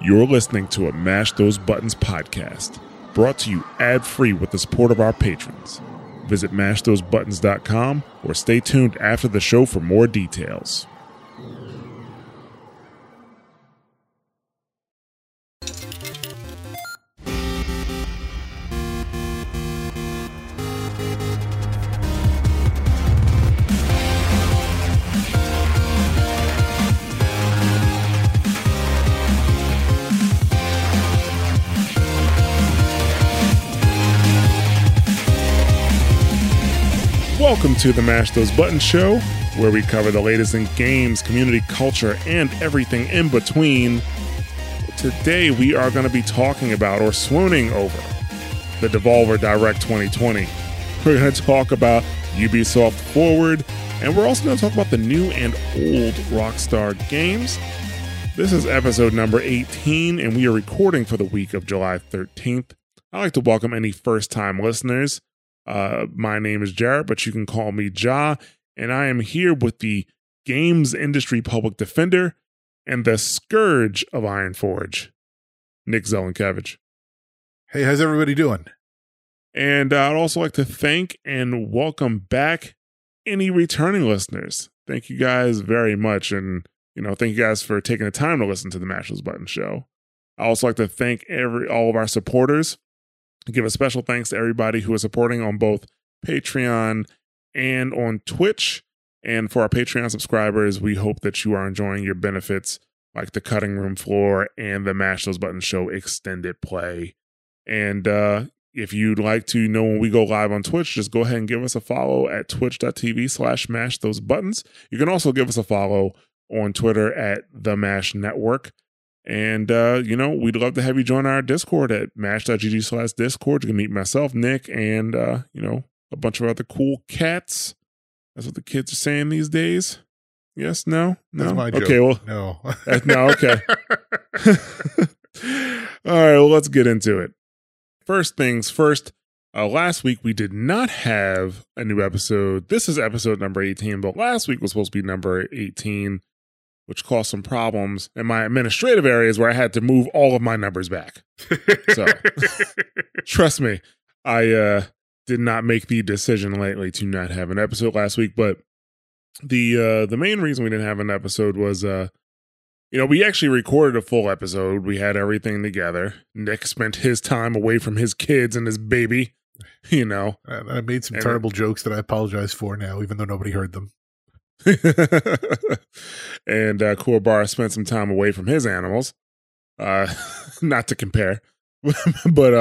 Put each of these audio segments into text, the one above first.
You're listening to a Mash Those Buttons podcast, brought to you ad-free with the support of our patrons. Visit mashthosebuttons.com or stay tuned after the show for more details. Welcome to the Mash Those Buttons show, where we cover the latest in games, community culture, and everything in between. Today we are going to be talking about, or swooning over, the Devolver Direct 2020. We're going to talk about Ubisoft Forward, and we're also going to talk about the new and old Rockstar games. This is episode number 18, and we are recording for the week of July 13th. I'd like to welcome any first-time listeners. My name is Jared, but you can call me Ja, and I am here with the games industry public defender and the scourge of Ironforge, Nick Zelenkevich. Hey, how's everybody doing? And I'd also like to thank and welcome back any returning listeners. Thank you guys very much, and thank you guys for taking the time to listen to the Mash Those Buttons show. I also like to thank all of our supporters. Give a special thanks to everybody who is supporting on both Patreon and on Twitch. And for our Patreon subscribers, we hope that you are enjoying your benefits like the cutting room floor and the Mash Those Buttons show extended play. And if you'd like to know when we go live on Twitch, just go ahead and give us a follow at twitch.tv/mashthosebuttons. You can also give us a follow on Twitter at The Mash Network. And, we'd love to have you join our Discord at mash.gg/Discord. You can meet myself, Nick, and, a bunch of other cool cats. That's what the kids are saying these days. Yes? No? That's my joke. Okay, well. No. No, okay. All right, well, let's get into it. First things first, last week we did not have a new episode. This is episode number 18, but last week was supposed to be number 18. Which caused some problems in my administrative areas where I had to move all of my numbers back. So, trust me, I did not make the decision lately to not have an episode last week. But the main reason we didn't have an episode was, we actually recorded a full episode. We had everything together. Nick spent his time away from his kids and his baby, I made some terrible jokes that I apologize for now, even though nobody heard them. And Korbar spent some time away from his animals, not to compare, but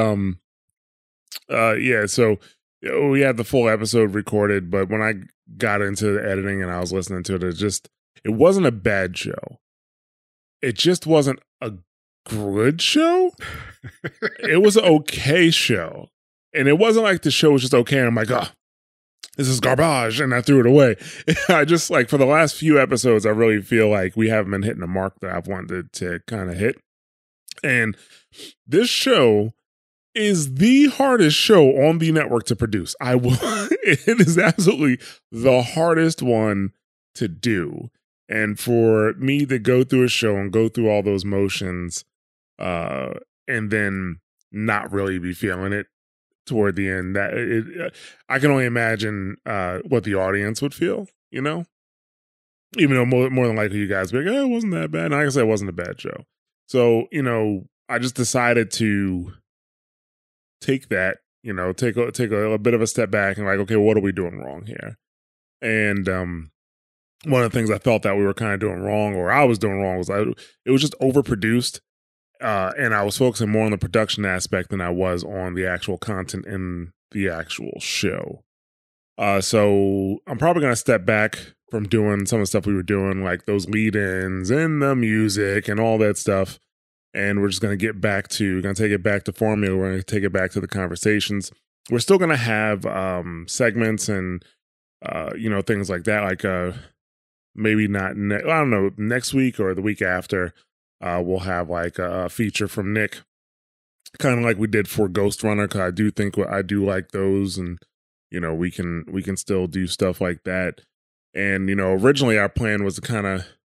so we had the full episode recorded, but when I got into the editing and I was listening to it, it wasn't a bad show. It just wasn't a good show. It was an okay show, and it wasn't like the show was just okay and I'm like, oh, this is garbage, and I threw it away. I just, for the last few episodes, I really feel like we haven't been hitting the mark that I've wanted to kind of hit. And this show is the hardest show on the network to produce. It is absolutely the hardest one to do. And for me to go through a show and go through all those motions, and then not really be feeling it toward the end, I can only imagine what the audience would feel, even though more than likely you guys would be like, oh, it wasn't that bad. And like I said, it wasn't a bad show. So, I just decided to take that, take a bit of a step back and okay, what are we doing wrong here? And one of the things I felt that we were kind of doing wrong, or I was doing wrong, was it was just overproduced. And I was focusing more on the production aspect than I was on the actual content in the actual show. So I'm probably going to step back from doing some of the stuff we were doing, like those lead-ins and the music and all that stuff. And we're just going to take it back to formula. We're going to take it back to the conversations. We're still going to have segments and, things like that. Like maybe not, next week or the week after. We'll have a feature from Nick, kind of like we did for Ghost Runner, because I do think I do like those, and we can still do stuff like that. And originally our plan was to kind of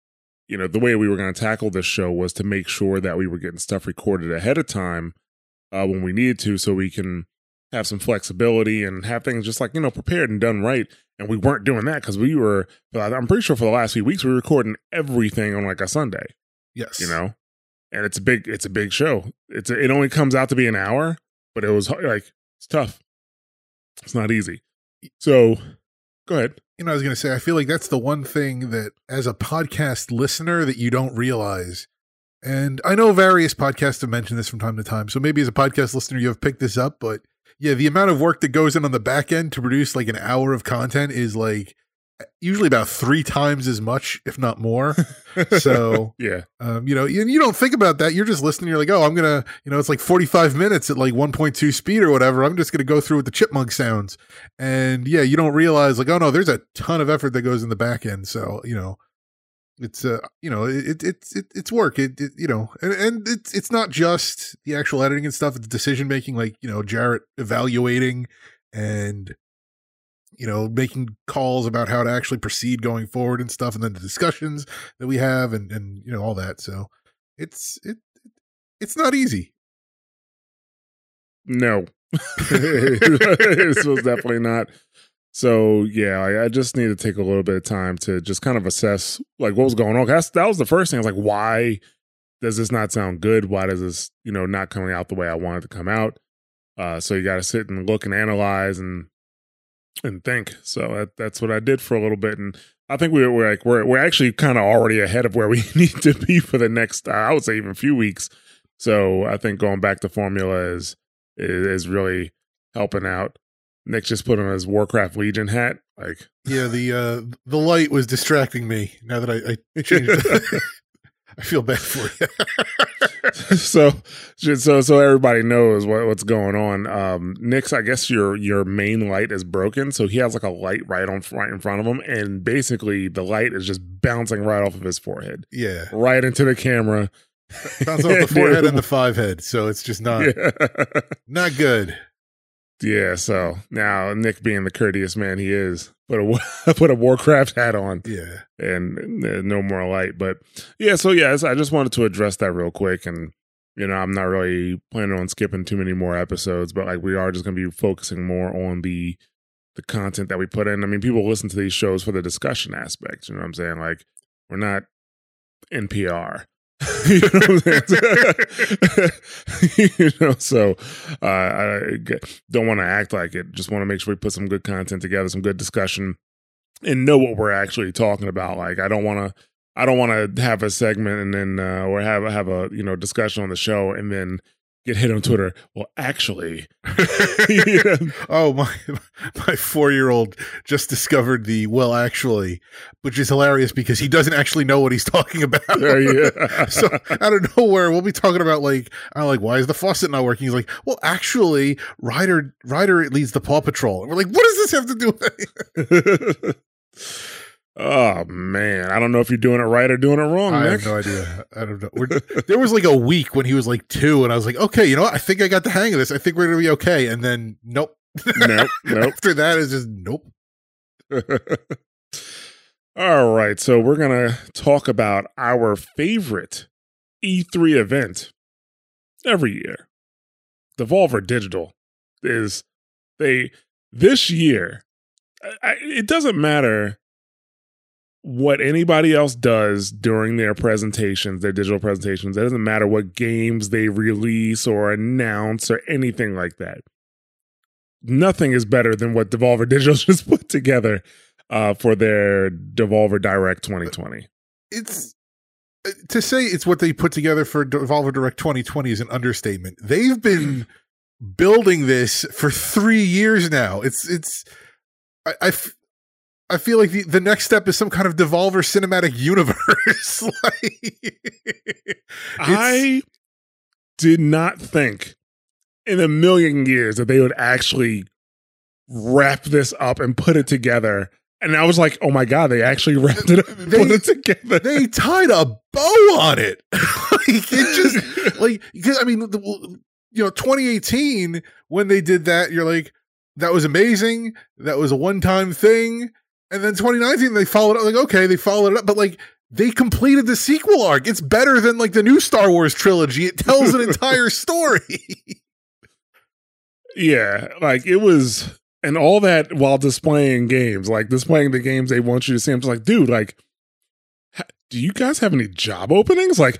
the way we were going to tackle this show was to make sure that we were getting stuff recorded ahead of time when we needed to, so we can have some flexibility and have things just like, prepared and done right. And we weren't doing that because I'm pretty sure for the last few weeks, we were recording everything on like a Sunday. Yes. And it's a big show. It only comes out to be an hour, but it was like, it's tough. It's not easy. So go ahead. I was going to say, I feel like that's the one thing that as a podcast listener that you don't realize. And I know various podcasts have mentioned this from time to time. So maybe as a podcast listener, you have picked this up, but yeah, the amount of work that goes in on the back end to produce like an hour of content is like usually about 3 times as much, if not more. So, yeah, you don't think about that. You're just listening. You're like, oh, I'm going to, it's like 45 minutes at like 1.2 speed or whatever. I'm just going to go through with the chipmunk sounds. And yeah, you don't realize like, oh no, there's a ton of effort that goes in the back end. So, it's it's work. And it's not just the actual editing and stuff. It's decision making, like, Jarrett evaluating and, making calls about how to actually proceed going forward and stuff. And then the discussions that we have and all that. So it's not easy. No, this was definitely not. So yeah, I just need to take a little bit of time to just kind of assess like what was going on. That was the first thing. I was like, why does this not sound good? Why does this, not coming out the way I wanted to come out? So you got to sit and look and analyze and think. So that's what I did for a little bit. And I think we're actually kind of already ahead of where we need to be for the next, I would say even a few weeks. So I think going back to formula is really helping out. Nick just put on his Warcraft Legion hat. Like, yeah, the light was distracting me. Now that I changed it, I feel bad for you. so everybody knows what's going on. Nick's, I guess your main light is broken, so he has like a light right in front of him, and basically the light is just bouncing right off of his forehead. Yeah, right into the camera. Bounce off the forehead and the 5 head, so it's just not good. Yeah, so now Nick, being the courteous man he is, put a Warcraft hat on. Yeah, and no more light. But yeah, so yes, I just wanted to address that real quick. And I'm not really planning on skipping too many more episodes, but like we are just going to be focusing more on the content that we put in. I mean, people listen to these shows for the discussion aspect. You know what I'm saying? Like, we're not NPR. You know what I'm saying? So I don't want to act like it. Just want to make sure we put some good content together, some good discussion, and know what we're actually talking about. Like, I don't want to have a segment and then or have a discussion on the show and then get hit on Twitter. Well, actually, oh, my 4-year-old just discovered the "well, actually," which is hilarious because he doesn't actually know what he's talking about. Yeah. So out of nowhere, we'll be talking about why is the faucet not working? He's like, well, actually, Ryder leads the Paw Patrol. And we're like, what does this have to do with it? Oh man, I don't know if you're doing it right or doing it wrong, Nick. I have no idea. I don't know. There was like a week when he was like 2, and I was like, okay, I think I got the hang of this. I think we're gonna be okay. And then nope. After that, it's just nope. All right, so we're gonna talk about our favorite E3 event every year. Devolver Digital this year. It doesn't matter what anybody else does during their presentations, their digital presentations. It doesn't matter what games they release or announce or anything like that. Nothing is better than what Devolver Digital just put together for their Devolver Direct 2020. It's to say it's what they put together for Devolver Direct 2020 is an understatement. They've been building this for 3 years now. I feel like the next step is some kind of Devolver cinematic universe. I did not think in a million years that they would actually wrap this up and put it together. And I was like, oh my God, they actually wrapped it up and put it together. They tied a bow on it. Because I mean, 2018, when they did that, you're like, that was amazing. That was a one-time thing. And then 2019, they followed up, they followed it up, but they completed the sequel arc. It's better than like the new Star Wars trilogy. It tells an entire story. Yeah, like it was, and all that while displaying games, like displaying the games they want you to see. I'm just like, dude, like, do you guys have any job openings? Like,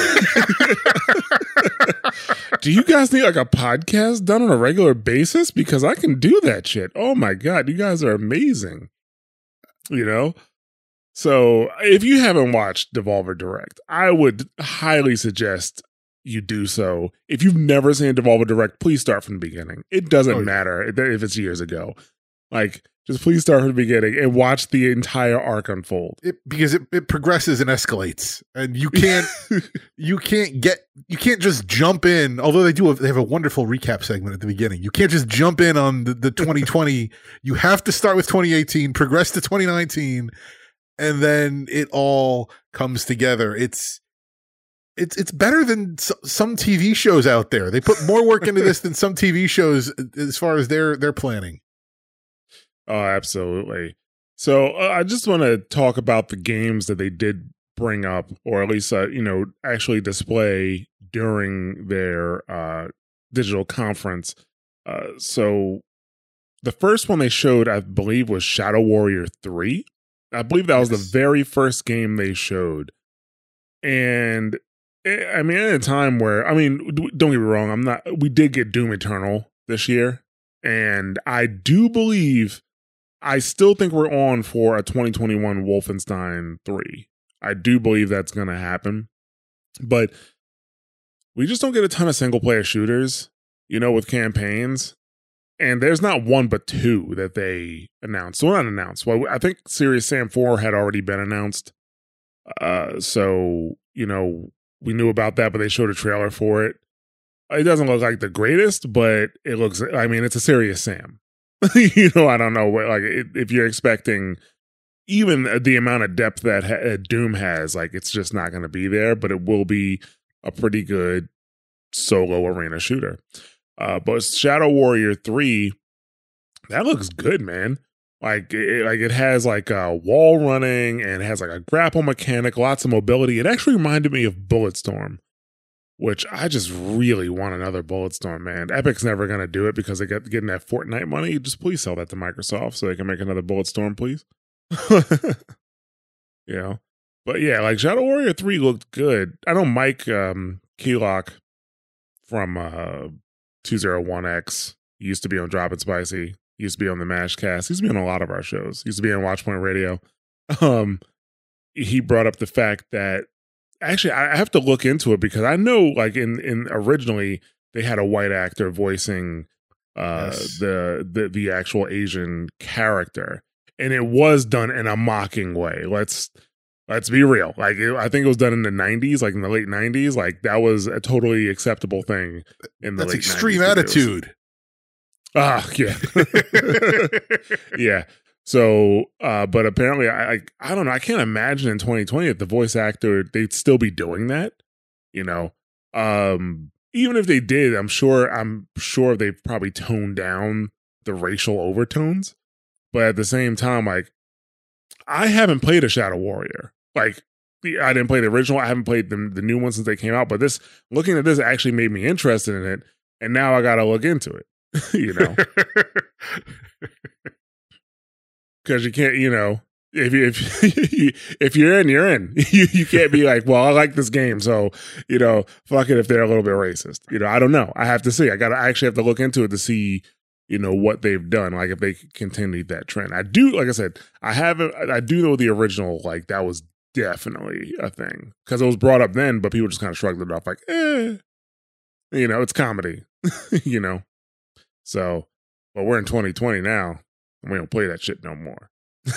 do you guys need like a podcast done on a regular basis? Because I can do that shit. Oh my God, you guys are amazing. You know? So if you haven't watched Devolver Direct, I would highly suggest you do so. If you've never seen Devolver Direct, please start from the beginning. It doesn't matter if it's years ago. Like, just please start from the beginning and watch the entire arc unfold. Because it progresses and escalates, and you can't just jump in. Although they have a wonderful recap segment at the beginning. You can't just jump in on the 2020. You have to start with 2018, progress to 2019, and then it all comes together. It's better than some TV shows out there. They put more work into this than some TV shows as far as their planning. Oh, absolutely. So I just want to talk about the games that they did bring up, or at least, actually display during their digital conference. So the first one they showed, I believe, was Shadow Warrior 3. I believe that was the very first game they showed. And I mean, at a time where, I mean, don't get me wrong, we did get Doom Eternal this year. And I still think we're on for a 2021 Wolfenstein 3. I do believe that's going to happen. But we just don't get a ton of single player shooters, with campaigns. And there's not one but two that they announced. Well, not announced. Well, I think Serious Sam 4 had already been announced. So, we knew about that, but they showed a trailer for it. It doesn't look like the greatest, but it looks, I mean, it's a Serious Sam. I don't know what, like, if you're expecting even the amount of depth that Doom has, like, it's just not going to be there, but it will be a pretty good solo arena shooter. But Shadow Warrior 3, that looks good, man. Like it has like a wall running and it has like a grapple mechanic, lots of mobility. It actually reminded me of Bulletstorm, which I just really want another Bulletstorm, man. Epic's never going to do it because they getting that Fortnite money. Just please sell that to Microsoft so they can make another Bulletstorm, please. But yeah, like Shadow Warrior 3 looked good. I know Mike Keylock from 201X used to be on Drop It Spicy. Used to be on the Mashcast. Used to be on a lot of our shows. Used to be on Watchpoint Radio. He brought up the fact that actually I have to look into it because I know like in originally they had a white actor voicing the actual Asian character, and it was done in a mocking way. Let's be real. Like I think it was done in the 90s, like in the late 90s. Like that was a totally accepeptable thing in the late 90s. That's extreme attitude. Yeah. Yeah. So, but apparently I don't know. I can't imagine in 2020 that the voice actor, they'd still be doing that, even if they did, I'm sure they've probably toned down the racial overtones, but at the same time, like I haven't played a Shadow Warrior. Like I didn't play the original. I haven't played the new one since they came out, but looking at this actually made me interested in it. And now I got to look into it. Because you can't, if you're in, you're in. You can't be like, well, I like this game, so fuck it if they're a little bit racist. I don't know. I have to see. I actually have to look into it to see, what they've done. Like if they continue that trend. I do, like I said, I do know the original. Like that was definitely a thing because it was brought up then, but people just kind of shrugged it off, like, it's comedy, So, but we're in 2020 now, and we don't play that shit no more.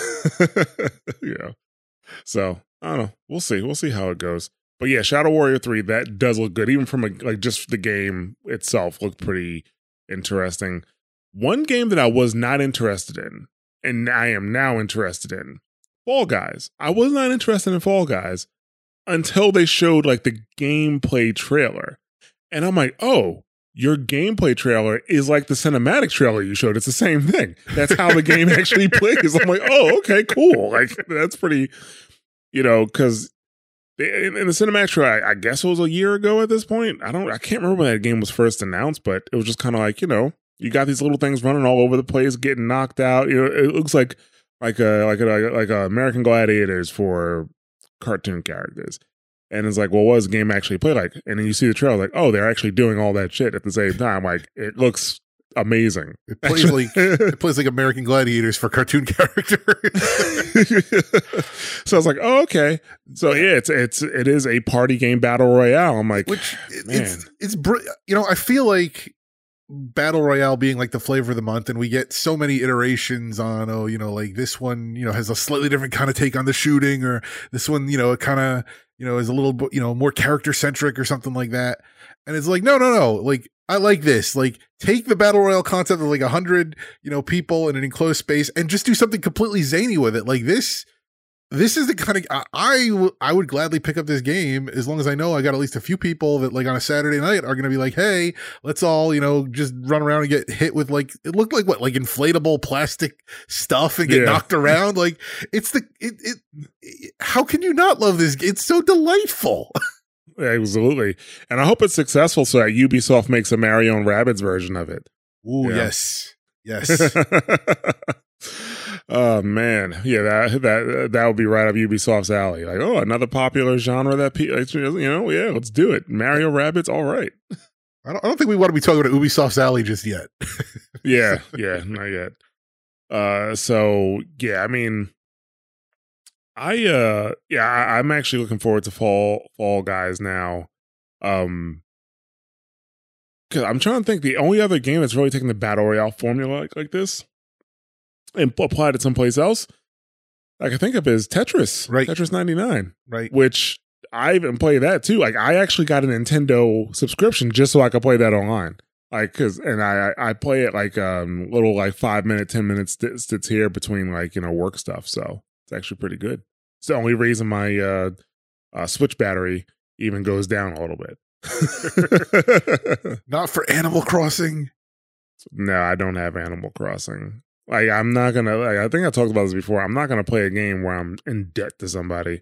So I don't know. We'll see. We'll see how it goes. But yeah, Shadow Warrior 3, that does look good. Even from just the game itself looked pretty interesting. One game that I was not interested in, and I am now interested in, Fall Guys. I was not interested in Fall Guys until they showed like the gameplay trailer. And I'm like, oh, your gameplay trailer is like the cinematic trailer you showed. It's the same thing. That's how the game actually plays. I'm like, oh, okay, cool. Like that's pretty, because in the cinematic trailer, I guess it was a year ago at this point. I can't remember when that game was first announced, but it was just kind of like, you got these little things running all over the place, getting knocked out. It looks like a American Gladiators for cartoon characters. And it's like, well, what does the game actually play like? And then you see the trailer, like, oh, they're actually doing all that shit at the same time. Like, it looks amazing. It plays like American Gladiators for cartoon characters. So I was like, oh, okay. So yeah, it is a party game battle royale. I'm like, man. I feel like battle royale being like the flavor of the month, and we get so many iterations on, like this one, has a slightly different kind of take on the shooting, or this one, it kind of, is a little, more character centric or something like that. And it's like, no. Like, I like this. Like, take the battle royale concept of like 100, people in an enclosed space and just do something completely zany with it. Like this is the kind of, I would gladly pick up this game as long as I know I got at least a few people that like on a Saturday night are going to be like, hey, let's all, just run around and get hit with like, it looked like like inflatable plastic stuff and get knocked around. Like how can you not love this? It's so delightful. Absolutely. And I hope it's successful so that Ubisoft makes a Mario and Rabbids version of it. Ooh, yes. Yes. Oh man, yeah, that would be right up Ubisoft's alley. Like, oh, another popular genre that yeah, let's do it. Mario Rabbids, all right. I don't think we want to be talking about Ubisoft's alley just yet. yeah, not yet. So yeah, I mean, I'm actually looking forward to Fall Guys now. Because I'm trying to think, the only other game that's really taking the battle royale formula like this and applied it someplace else I can think of is Tetris. Right. Tetris 99. Right. Which I even play that too. Like, I actually got a Nintendo subscription just so I could play that online. Like, I play it like little like 5-minute, 10-minute stints here between like, work stuff. So it's actually pretty good. It's the only reason my Switch battery even goes down a little bit. Not for Animal Crossing. No, I don't have Animal Crossing. Like, I'm not gonna. Like, I think I talked about this before. I'm not gonna play a game where I'm in debt to somebody.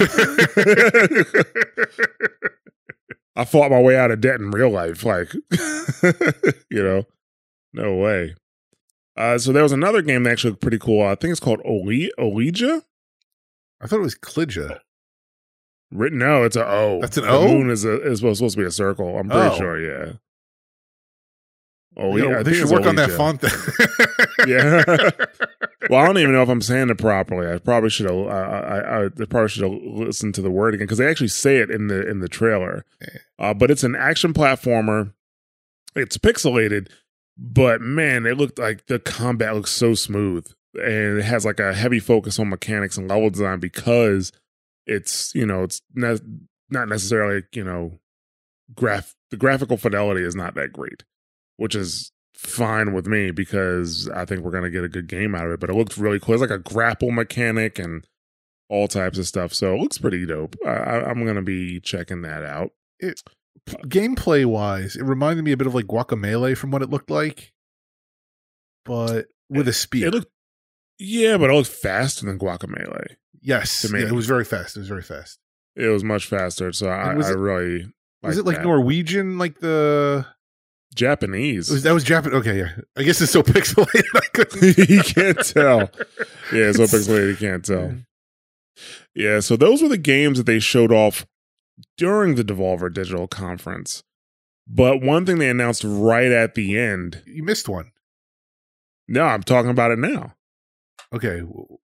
I fought my way out of debt in real life. Like, no way. So there was another game that actually looked pretty cool. I think it's called Ouija. I thought it was Klidja. No, it's an O. That's an O? The moon is supposed to be a circle. I'm pretty sure, yeah. Oh, yeah. I think you should work on that font then. Yeah. Well, I don't even know if I'm saying it properly. I probably should have. I probably should have listened to the word again, because they actually say it in the trailer. But it's an action platformer. It's pixelated, but man, it looked like the combat looks so smooth, and it has like a heavy focus on mechanics and level design because it's it's not necessarily the graphical fidelity is not that great, which is fine with me because I think we're going to get a good game out of it. But it looks really cool. It's like a grapple mechanic and all types of stuff. So it looks pretty dope. I'm going to be checking that out. Gameplay wise, it reminded me a bit of like Guacamelee from what it looked like, but with a speed. But it looked faster than Guacamelee. Yes. To me. Yeah, it was very fast. It was much faster. So I really was it like that. Norwegian, like the Japanese? That was Japan. Okay, yeah. I guess it's so pixelated. I couldn't. You can't tell. Yeah, it's so pixelated. You can't tell. Yeah. So those were the games that they showed off during the Devolver Digital Conference. But one thing they announced right at the end. You missed one. No, I'm talking about it now. Okay.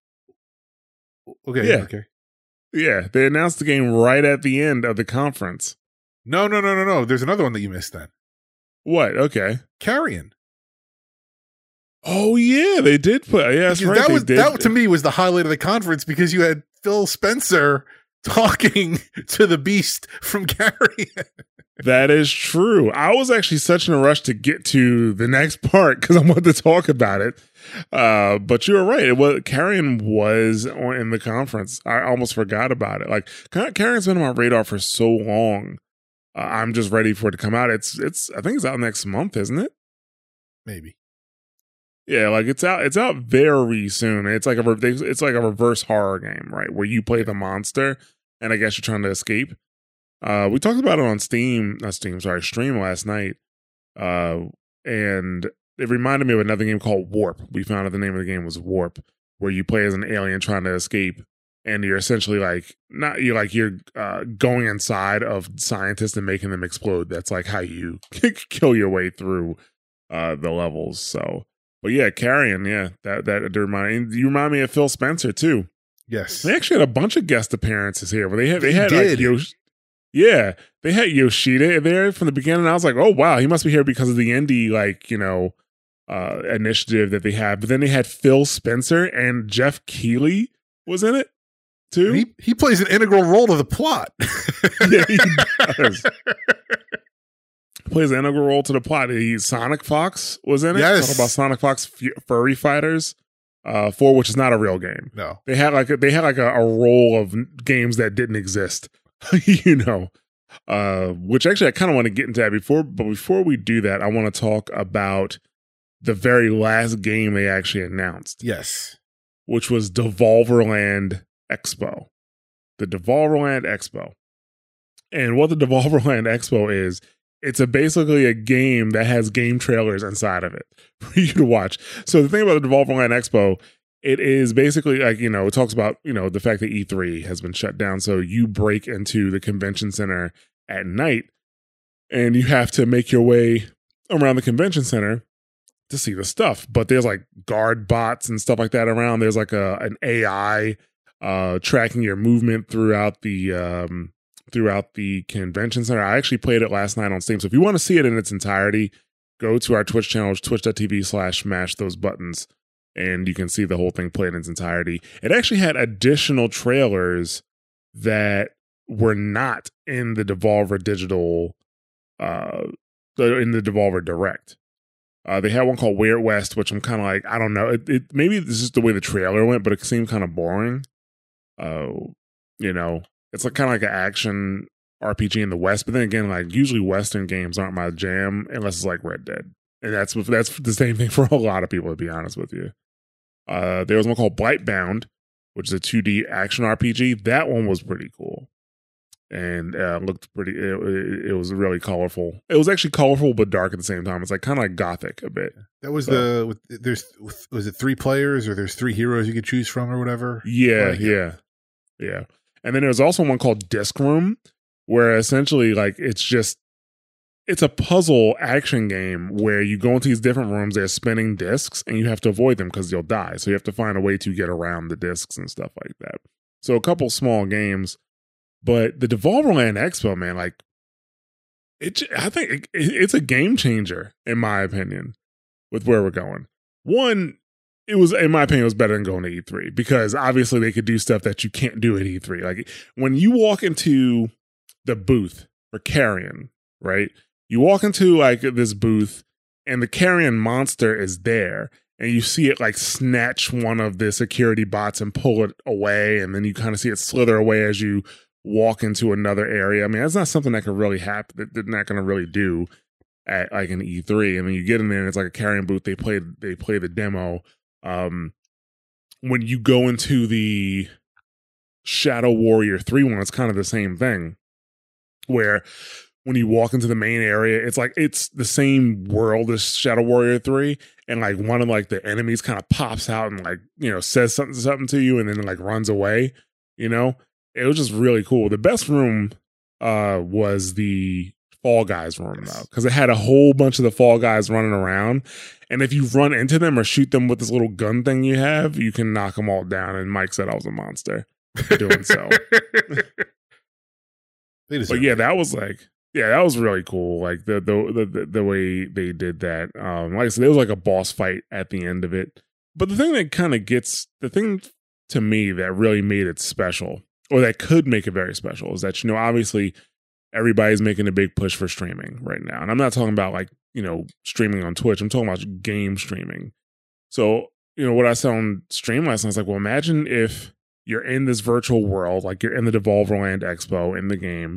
Yeah. Okay. Yeah, they announced the game right at the end of the conference. No. There's another one that you missed then. What? Okay. Carrion. Oh, yeah, they did put... Yeah, that's right. That to me was the highlight of the conference because you had Phil Spencer talking to the beast from Carrion. That is true. I was actually such in a rush to get to the next part because I wanted to talk about it. But you were right. Carrion was in the conference. I almost forgot about it. Like, Carrion's been on my radar for so long. I'm just ready for it to come out. I think it's out next month, isn't it? Maybe. Yeah, like it's out very soon. It's like a reverse horror game, right? Where you play the monster, and I guess you're trying to escape. We talked about it on Stream last night. And it reminded me of another game called Warp. We found out the name of the game was Warp, where you play as an alien trying to escape, and you're essentially you're going inside of scientists and making them explode. That's like how you kill your way through the levels. So, but yeah, Carrion, yeah, that you remind me of Phil Spencer too. Yes, they actually had a bunch of guest appearances here, but they had did. Like yeah, they had Yoshida there from the beginning. I was like, oh wow, he must be here because of the indie initiative that they had. But then they had Phil Spencer and Jeff Keighley was in it too. He plays an integral role to the plot. Yeah, he does. Plays an integral role to the plot. Sonic Fox was in it. Yes. Talk about Sonic Fox Furry Fighters 4, which is not a real game. No, they had a roll of games that didn't exist. Which actually I kind of want to get into that before we do that, I want to talk about the very last game they actually announced. Yes. Which was Devolverland Expo. The Devolverland Expo. And what the Devolverland Expo is, it's basically a game that has game trailers inside of it for you to watch. So the thing about the Devolverland Expo, it is basically like, it talks about, the fact that E3 has been shut down. So you break into the convention center at night and you have to make your way around the convention center to see the stuff. But there's like guard bots and stuff like that around. There's like an AI tracking your movement throughout the convention center. I actually played it last night on Steam. So if you want to see it in its entirety, go to our Twitch channel, twitch.tv/mashthose-buttons. And you can see the whole thing played in its entirety. It actually had additional trailers that were not in the Devolver Digital, in the Devolver Direct. They had one called Weird West, which I'm kind of like, I don't know. It maybe this is the way the trailer went, but it seemed kind of boring. It's like kind of like an action RPG in the West. But then again, like usually Western games aren't my jam unless it's like Red Dead, and that's the same thing for a lot of people, to be honest with you. There was one called Blightbound, which is a 2D action RPG. That one was pretty cool. And looked pretty, it was really colorful. It was actually colorful but dark at the same time. It's like kind of like gothic a bit. That was was it 3 players, or there's 3 heroes you could choose from or whatever? Yeah. And then there was also one called Disc Room, where essentially like it's a puzzle action game where you go into these different rooms, they're spinning discs, and you have to avoid them because you'll die. So you have to find a way to get around the discs and stuff like that. So a couple small games. But the Devolverland Expo, man, like, I think it's a game changer, in my opinion, with where we're going. One, in my opinion, it was better than going to E3, because obviously they could do stuff that you can't do at E3. Like, when you walk into the booth for Carrion, right? You walk into like this booth and the Carrion monster is there, and you see it like snatch one of the security bots and pull it away, and then you kind of see it slither away as you walk into another area. I mean, that's not something that could really happen, that they're not going to really do at like an E3. I mean, you get in there and it's like a Carrion booth. They play the demo. When you go into the Shadow Warrior 3 one, it's kind of the same thing, where when you walk into the main area, it's like it's the same world as Shadow Warrior 3, and like one of like the enemies kind of pops out and like, says something to you and then like runs away. It was just really cool. The best room was the Fall Guys room, though, because it had a whole bunch of the Fall Guys running around, and if you run into them or shoot them with this little gun thing you have, you can knock them all down. And Mike said I was a monster for doing so. But yeah, that was like, that was really cool. Like the way they did that. Like I said, there was like a boss fight at the end of it. But the thing that kind of the thing to me that really made it special, or that could make it very special, is that, obviously everybody's making a big push for streaming right now. And I'm not talking about like, streaming on Twitch. I'm talking about game streaming. So, what I said on stream last night, I was like, well, imagine if you're in this virtual world, like you're in the Devolverland Expo in the game,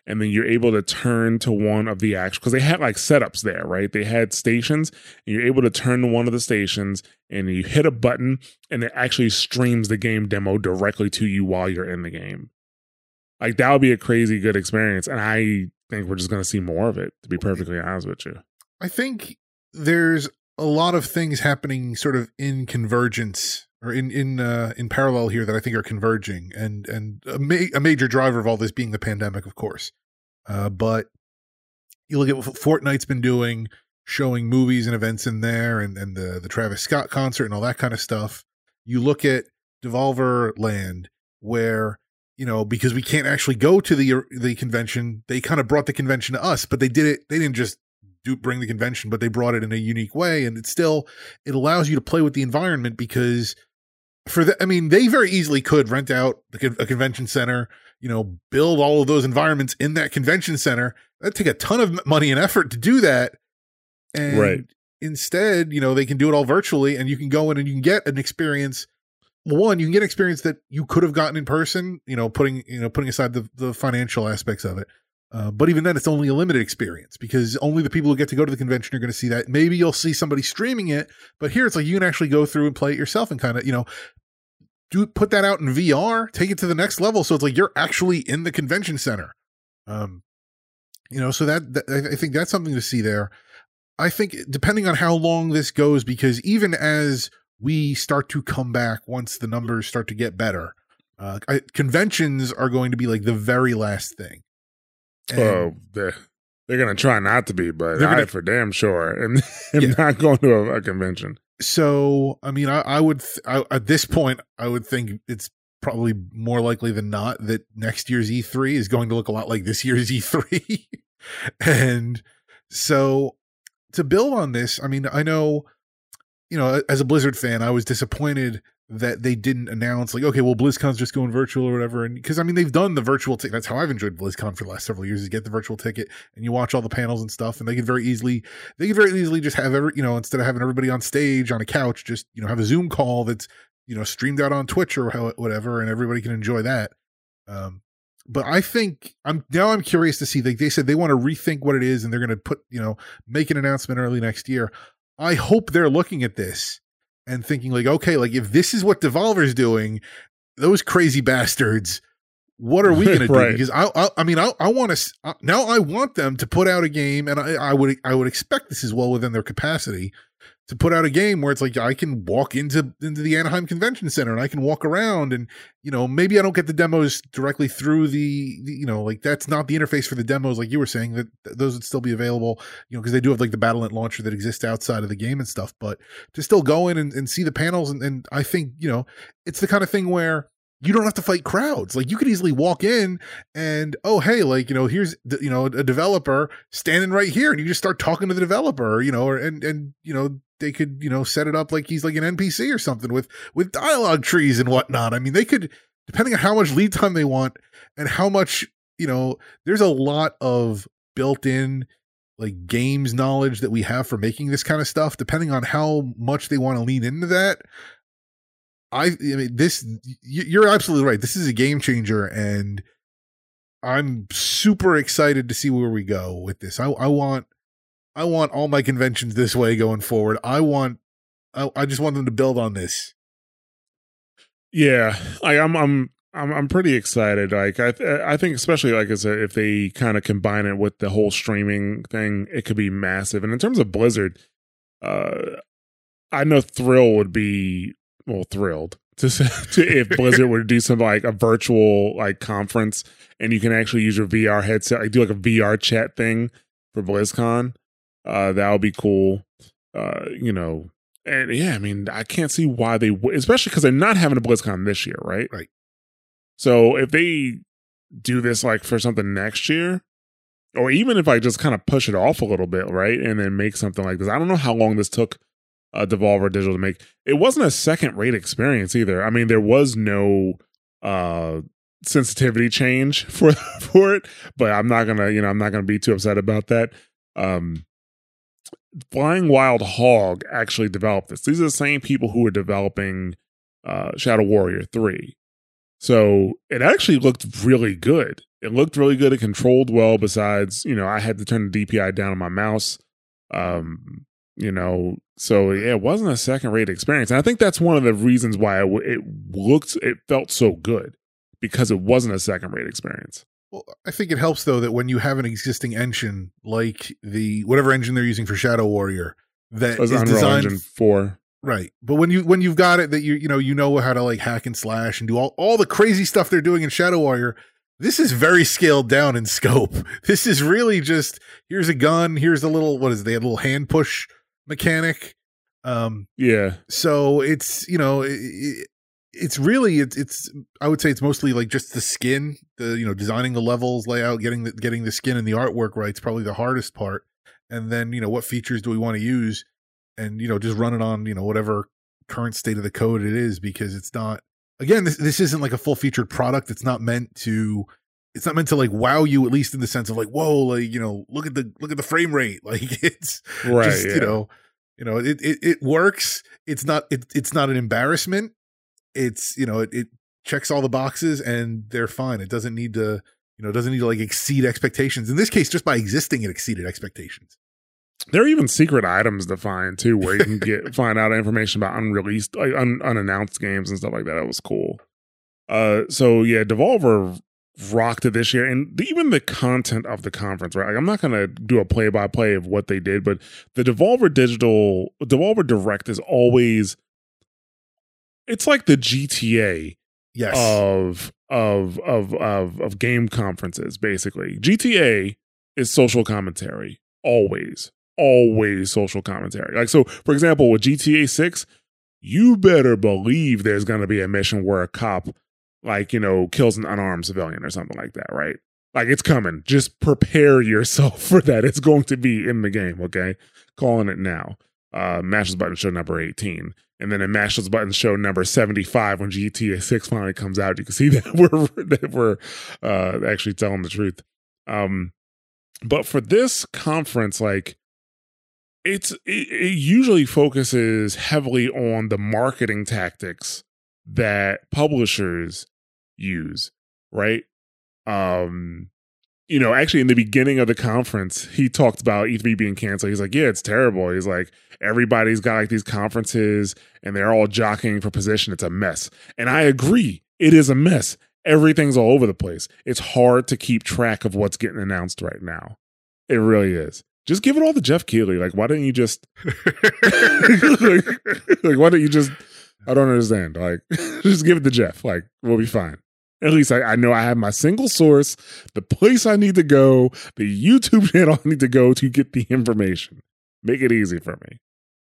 and then you're able to turn to one of the actual, because they had like setups there, right? They had stations, and you're able to turn to one of the stations, and you hit a button, and it actually streams the game demo directly to you while you're in the game. Like, that would be a crazy good experience, and I think we're just going to see more of it, to be perfectly honest with you. I think there's a lot of things happening sort of in convergence or in parallel here that I think are converging, and a major driver of all this being the pandemic, of course. But you look at what Fortnite's been doing, showing movies and events in there, and the Travis Scott concert and all that kind of stuff. You look at Devolver Land, where, you know, because we can't actually go to the convention, they kind of brought the convention to us, but they didn't just bring the convention, but they brought it in a unique way. And it allows you to play with the environment, because they very easily could rent out a convention center, you know, build all of those environments in that convention center. That'd take a ton of money and effort to do that. And right. Instead, you know, they can do it all virtually, and you can go in and you can get an experience. One, you can get an experience that you could have gotten in person, putting aside the financial aspects of it. But even then, it's only a limited experience, because only the people who get to go to the convention are going to see that. Maybe you'll see somebody streaming it, but here it's like you can actually go through and play it yourself and kind of, put that out in VR, take it to the next level. So it's like you're actually in the convention center. So that I think that's something to see there. I think depending on how long this goes, because even as we start to come back, once the numbers start to get better, conventions are going to be like the very last thing. They're going to try not to be, but I for damn sure am not going to a convention. So, I mean, I would at this point, I would think it's probably more likely than not that next year's E3 is going to look a lot like this year's E3. And so to build on this, I mean, I know, as a Blizzard fan, I was disappointed that they didn't announce like, okay, well, BlizzCon's just going virtual or whatever. And because, I mean, they've done the virtual ticket. That's how I've enjoyed BlizzCon for the last several years, is get the virtual ticket and you watch all the panels and stuff. And they could very easily just have instead of having everybody on stage on a couch, just, have a Zoom call that's, streamed out on Twitch or whatever, and everybody can enjoy that. But I think I'm curious to see, like they said, they want to rethink what it is, and they're going to make an announcement early next year. I hope they're looking at this and thinking like, okay, like if this is what Devolver's doing, those crazy bastards, what are we going to do? Because I want them to put out a game, and I would expect this is well within their capacity to put out a game where it's like I can walk into the Anaheim Convention Center and I can walk around, and maybe I don't get the demos directly through the like that's not the interface for the demos, like you were saying, that those would still be available, because they do have like the Battle.net launcher that exists outside of the game and stuff, but to still go in and see the panels, and I think it's the kind of thing where you don't have to fight crowds. Like you could easily walk in and, oh, hey, like, here's a developer standing right here, and you just start talking to the developer, they could, set it up like he's like an NPC or something with dialogue trees and whatnot. I mean, they could, depending on how much lead time they want and how much, there's a lot of built-in like games knowledge that we have for making this kind of stuff, depending on how much they want to lean into that. I mean, you're absolutely right. This is a game changer, and I'm super excited to see where we go with this. I want all my conventions this way going forward. I just want them to build on this. Yeah, I'm pretty excited. Like I think especially like I said, if they kind of combine it with the whole streaming thing, it could be massive. And in terms of Blizzard, I know Thrill would be thrilled to if Blizzard were to do something like a virtual like conference, and you can actually use your VR headset, like do like a VR chat thing for BlizzCon. That would be cool. And yeah, I mean, I can't see why they would, especially because they're not having a BlizzCon this year, right? Right. So if they do this like for something next year, or even if I just kind of push it off a little bit, right, and then make something like this. I don't know how long this took Devolver Digital to make. It wasn't a second-rate experience either. I mean, there was no sensitivity change for it, but I'm not gonna be too upset about that. Flying Wild Hog actually developed this. These are the same people who were developing Shadow Warrior 3. So it actually looked really good. It looked really good. It controlled well. Besides, I had to turn the DPI down on my mouse. So yeah, it wasn't a second-rate experience. And I think that's one of the reasons why it felt so good, because it wasn't a second-rate experience. Well, I think it helps though that when you have an existing engine like whatever engine they're using for Shadow Warrior that is Unreal designed Engine 4. Right. But when you've got it that you know how to like hack and slash and do all the crazy stuff they're doing in Shadow Warrior, this is very scaled down in scope. This is really just, here's a gun, here's a little, they had a little hand push mechanic. Yeah. So it's, it's really, I would say it's mostly like just the skin, designing the levels, layout, getting the skin and the artwork right. It's probably the hardest part. And then, what features do we want to use? And, just run it on, whatever current state of the code it is, because it's not, again, this isn't like a full featured product. It's not meant to like wow you, at least in the sense of like, whoa, like, look at the frame rate. Like it's right, just, it works. It's not an embarrassment. It's, it checks all the boxes and they're fine. It doesn't need to, like exceed expectations. In this case, just by existing, it exceeded expectations. There are even secret items to find too, where you can find out information about unreleased, like unannounced games and stuff like that. That was cool. So yeah, Devolver rocked it this year, and even the content of the conference. Right, like, I'm not going to do a play-by-play of what they did, but the Devolver Direct is always, it's like the GTA yes. of game conferences. Basically, GTA is social commentary always social commentary. Like, so for example, with GTA 6, you better believe there's going to be a mission where a cop kills an unarmed civilian or something like that, right? Like, it's coming. Just prepare yourself for that. It's going to be in the game, okay? Calling it now. Mashes Button show number 18. And then in Mashes Button show number 75, when GTA 6 finally comes out, you can see that we're actually telling the truth. But for this conference, like, it usually focuses heavily on the marketing tactics that publishers use, right? Actually in the beginning of the conference, he talked about E3 being canceled. He's like, yeah, it's terrible. He's like, everybody's got like these conferences and they're all jockeying for position. It's a mess. And I agree. It is a mess. Everything's all over the place. It's hard to keep track of what's getting announced right now. It really is. Just give it all to Jeff Keighley. Like, why didn't you just why don't you just, I don't understand. Like, just give it to Jeff. Like, we'll be fine. At least I know I have my single source, the place I need to go, the YouTube channel I need to go to get the information. Make it easy for me.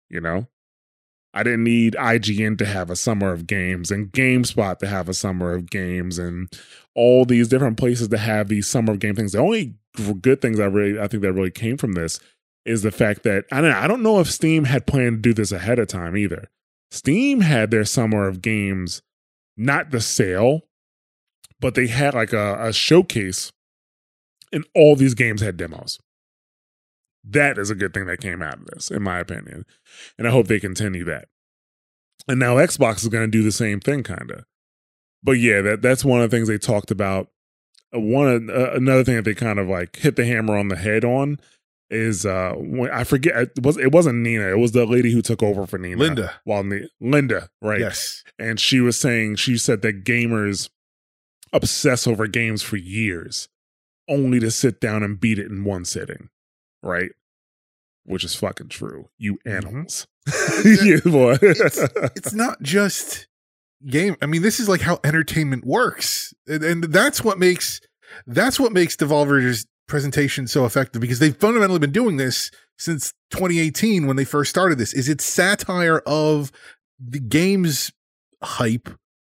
I didn't need IGN to have a summer of games and GameSpot to have a summer of games and all these different places to have these summer of game things. The only good things I think that really came from this is the fact that I don't know if Steam had planned to do this ahead of time either. Steam had their summer of games, not the sale, but they had like a showcase and all these games had demos. That is a good thing that came out of this, in my opinion. And I hope they continue that. And now Xbox is going to do the same thing, kind of. But yeah, that's one of the things they talked about. Another thing that they kind of like hit the hammer on the head on is I forget, it wasn't Nina, it was the lady who took over for Nina. Linda, right? Yes. And she said that gamers obsess over games for years, only to sit down and beat it in one sitting. Right? Which is fucking true. You animals. Yeah, boy. It's not just game. I mean, this is like how entertainment works. And that's what makes Devolver's presentation so effective, because they've fundamentally been doing this since 2018 when they first started this. Is it's satire of the game's hype,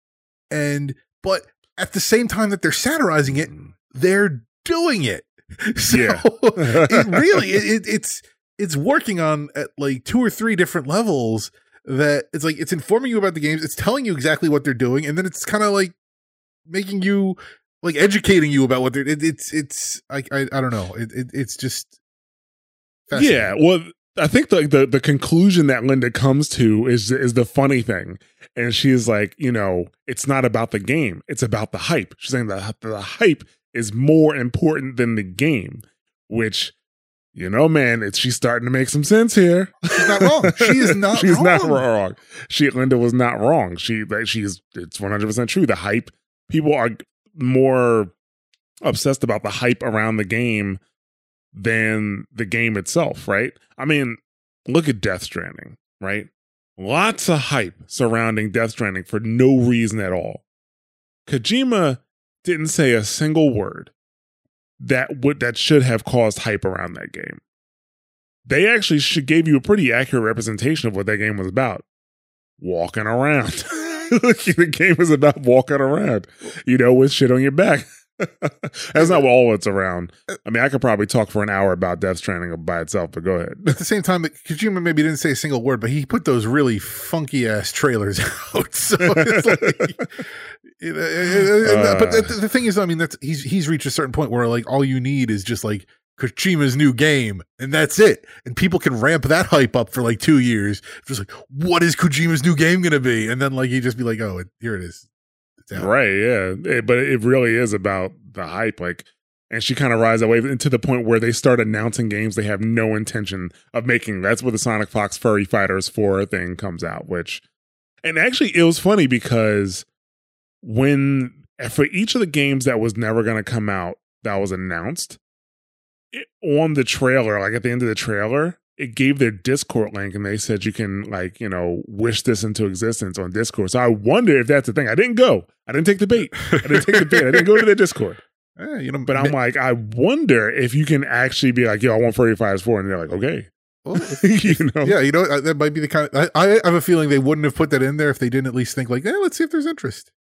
but at the same time that they're satirizing it, they're doing it. So yeah. It really it's working on at like 2 or 3 different levels, that it's like it's informing you about the games, it's telling you exactly what they're doing, and then it's kind of like making you like educating you about what they're it's I don't know, it's just fascinating. Yeah, well, I think the conclusion that Linda comes to is the funny thing, and she's like, it's not about the game, it's about the hype. She's saying the hype is more important than the game, which, you know, man, she's starting to make some sense here. She's not wrong. She is not She's wrong. not wrong. Linda was not wrong. It's 100% true. The hype, people are more obsessed about the hype around the game than the game itself, right? I mean, look at Death Stranding, right? Lots of hype surrounding Death Stranding for no reason at all. Kojima didn't say a single word that should have caused hype around that game. They actually gave you a pretty accurate representation of what that game was about. Walking around. The game is about walking around, with shit on your back. That's not all it's around. I mean, I could probably talk for an hour about Death Stranding by itself, but go ahead. At the same time, Kojima maybe didn't say a single word, but he put those really funky ass trailers out. So it's like, but the thing is, I mean, he's reached a certain point where like all you need is just like Kojima's new game, and that's it. And people can ramp that hype up for like 2 years. Just like, what is Kojima's new game going to be? And then like he just be like, oh, here it is. Right, yeah. But it really is about the hype. Like, and she kind of rides that wave to the point where they start announcing games they have no intention of making. That's where the Sonic Fox Furry Fighters 4 thing comes out, and actually it was funny because for each of the games that was never going to come out that was announced, on the trailer, like at the end of the trailer, it gave their Discord link and they said you can wish this into existence on Discord. So I wonder if that's the thing. I didn't go. I didn't take the bait. I didn't go to their Discord. But I'm like, I wonder if you can actually be like, yo, I want Furry Fighters 4. And they're like, okay. Well, yeah, that might be the kind of, I have a feeling they wouldn't have put that in there if they didn't at least think like, let's see if there's interest.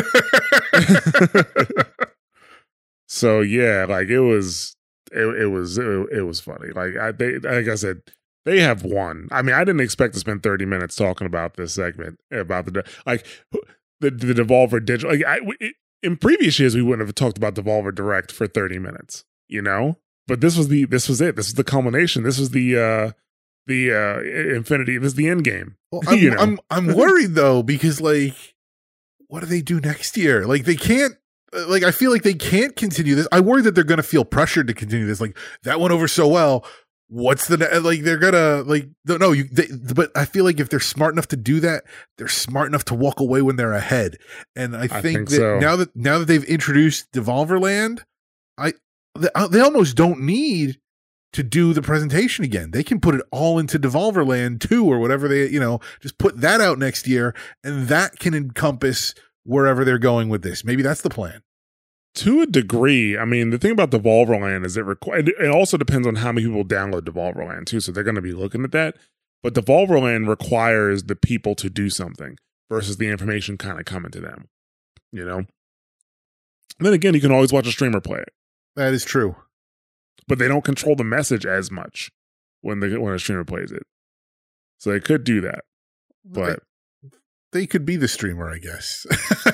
So yeah, like it was funny. Like like I said, they have won. I mean, I didn't expect to spend 30 minutes talking about this segment about the Devolver Digital. Like in previous years, we wouldn't have talked about Devolver Direct for 30 minutes, But this was it. This was the culmination. This was the infinity. This is the end game. Well, I'm worried though, because like, what do they do next year? Like they can't. Like I feel like they can't continue this. I worry that they're going to feel pressured to continue this. Like that went over so well. What's they're gonna like? No, but I feel like if they're smart enough to do that, they're smart enough to walk away when they're ahead. And I think that so. now that they've introduced Devolver Land, they almost don't need to do the presentation again. They can put it all into Devolver Land 2 or whatever they, just put that out next year, and that can encompass wherever they're going with this. Maybe that's the plan. To a degree, I mean, the thing about Devolver Land is it also depends on how many people download Devolver Land too, so they're going to be looking at that. But Devolver Land requires the people to do something versus the information kind of coming to them, And then again, you can always watch a streamer play it. That is true. But they don't control the message as much when a streamer plays it. So they could do that. But they could be the streamer, I guess.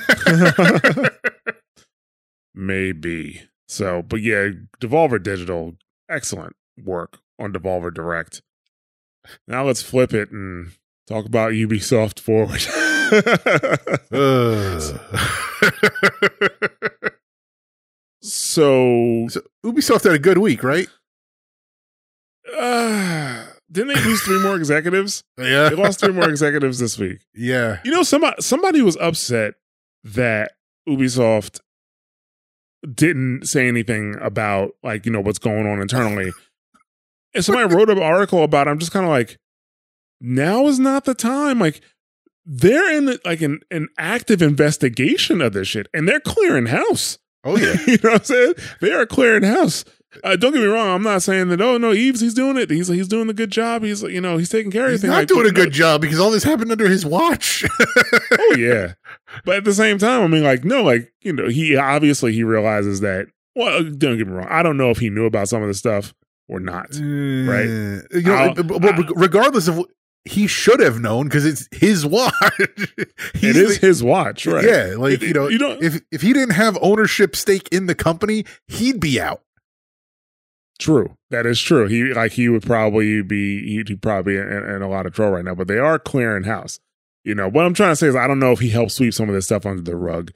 Maybe. So, but yeah, Devolver Digital, excellent work on Devolver Direct. Now let's flip it and talk about Ubisoft Forward. So Ubisoft had a good week, right? Didn't they lose 3 more executives? Yeah. They lost 3 more executives this week. Yeah. Somebody was upset that Ubisoft didn't say anything about what's going on internally. And somebody wrote an article about it. I'm just kind of like, now is not the time. Like, they're in an active investigation of this shit, and they're clearing house. Oh yeah. You know what I'm saying? They are clearing house. Don't get me wrong. I'm not saying that. Oh no, Yves, he's doing it. He's doing a good job. He's he's taking care of everything. He's not doing a good job because all this happened under his watch. Oh yeah, but at the same time, I mean, he obviously realizes that. Well, don't get me wrong. I don't know if he knew about some of the stuff or not. Right? Regardless of. He should have known because it's his watch. It is his watch, right? Yeah, like if he didn't have ownership stake in the company, he'd be out. True, that is true. He would probably be in a lot of trouble right now. But they are clearing house. What I'm trying to say is I don't know if he helped sweep some of this stuff under the rug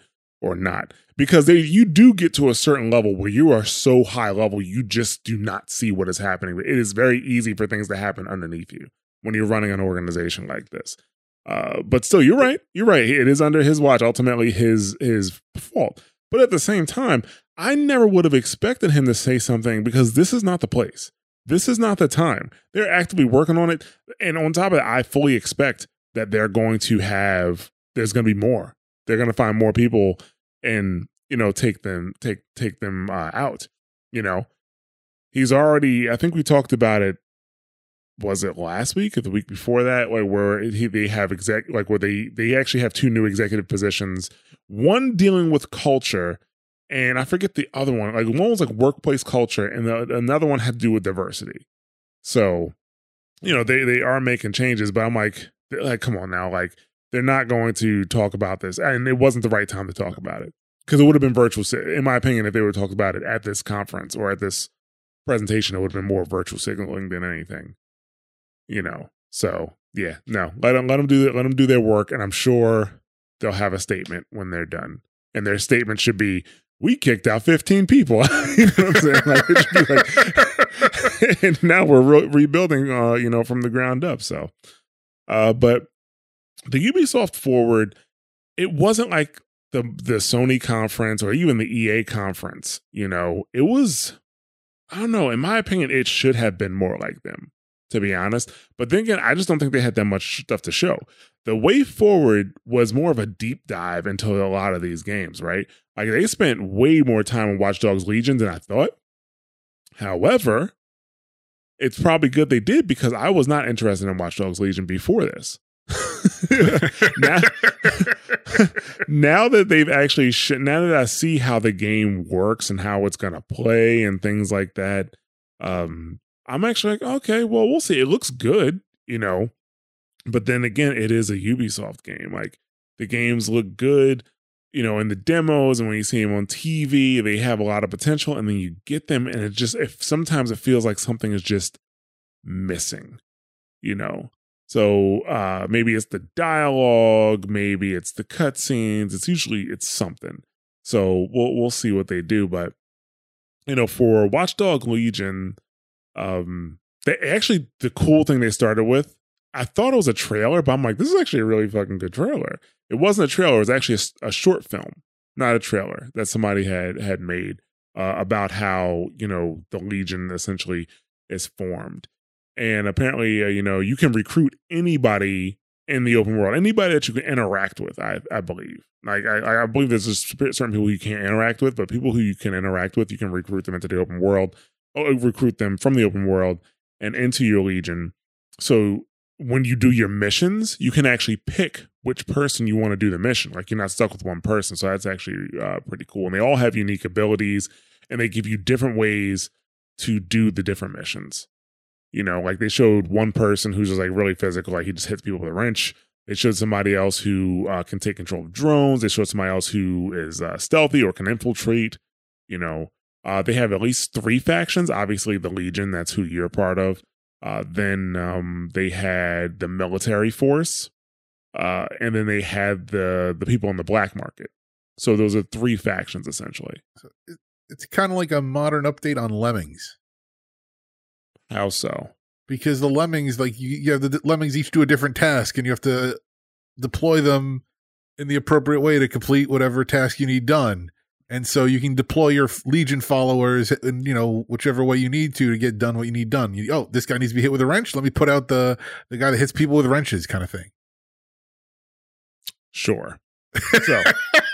or not. Because you do get to a certain level where you are so high level, you just do not see what is happening. It is very easy for things to happen underneath you when you're running an organization like this. But still, you're right. You're right. It is under his watch, ultimately his fault. But at the same time, I never would have expected him to say something because this is not the place. This is not the time. They're actively working on it. And on top of that, I fully expect that there's going to be more. They're going to find more people and, take them out. He's already, I think we talked about it. Was it last week or the week before that? Like where they have where they actually have two new executive positions, one dealing with culture, and I forget the other one. Like one was like workplace culture, and another one had to do with diversity. So, they are making changes, but I'm like, come on now, like they're not going to talk about this, and it wasn't the right time to talk about it because it would have been virtual. In my opinion, if they would talk about it at this conference or at this presentation, it would have been more virtual signaling than anything. So yeah, no, let them do that. Let them do their work. And I'm sure they'll have a statement when they're done. And their statement should be, we kicked out 15 people. You know what I'm saying? Like, it should be like, and now we're rebuilding, from the ground up. So, but the Ubisoft Forward, it wasn't like the Sony conference or even the EA conference. It was, I don't know, in my opinion, it should have been more like them, to be honest. But then again, I just don't think they had that much stuff to show. The way forward was more of a deep dive into a lot of these games, right? Like they spent way more time on Watch Dogs Legion than I thought. However, it's probably good they did because I was not interested in Watch Dogs Legion before this. now that they've actually, now that I see how the game works and how it's going to play and things like that, I'm actually like, okay, well, we'll see. It looks good, but then again, it is a Ubisoft game. Like the games look good, in the demos, and when you see them on TV, they have a lot of potential, and then you get them, and sometimes it feels like something is just missing, So maybe it's the dialogue, maybe it's the cutscenes. It's something. So we'll see what they do, but for Watch Dogs Legion. The cool thing they started with, I thought it was a trailer, but I'm like, this is actually a really fucking good trailer. It wasn't a trailer, it was actually a short film, not a trailer that somebody had made about how, the Legion essentially is formed. And apparently, you can recruit anybody in the open world, anybody that you can interact with, I believe. Like, I believe there's just certain people you can't interact with, but people who you can interact with, you can recruit them into the open world. Recruit them from the open world and into your Legion. So when you do your missions, you can actually pick which person you want to do the mission. Like you're not stuck with one person. So that's actually pretty cool. And they all have unique abilities, and they give you different ways to do the different missions. Like they showed one person who's just like really physical, like he just hits people with a wrench. They showed somebody else who can take control of drones. They showed somebody else who is stealthy or can infiltrate. They have at least 3 factions. Obviously, the Legion, that's who you're part of. Then they had the military force. And then they had the people on the black market. So those are 3 factions, essentially. So it's kind of like a modern update on Lemmings. How so? Because the Lemmings, like you have the Lemmings each do a different task, and you have to deploy them in the appropriate way to complete whatever task you need done. And so you can deploy your Legion followers in, whichever way you need to get done what you need done. This guy needs to be hit with a wrench. Let me put out the guy that hits people with wrenches kind of thing. Sure. So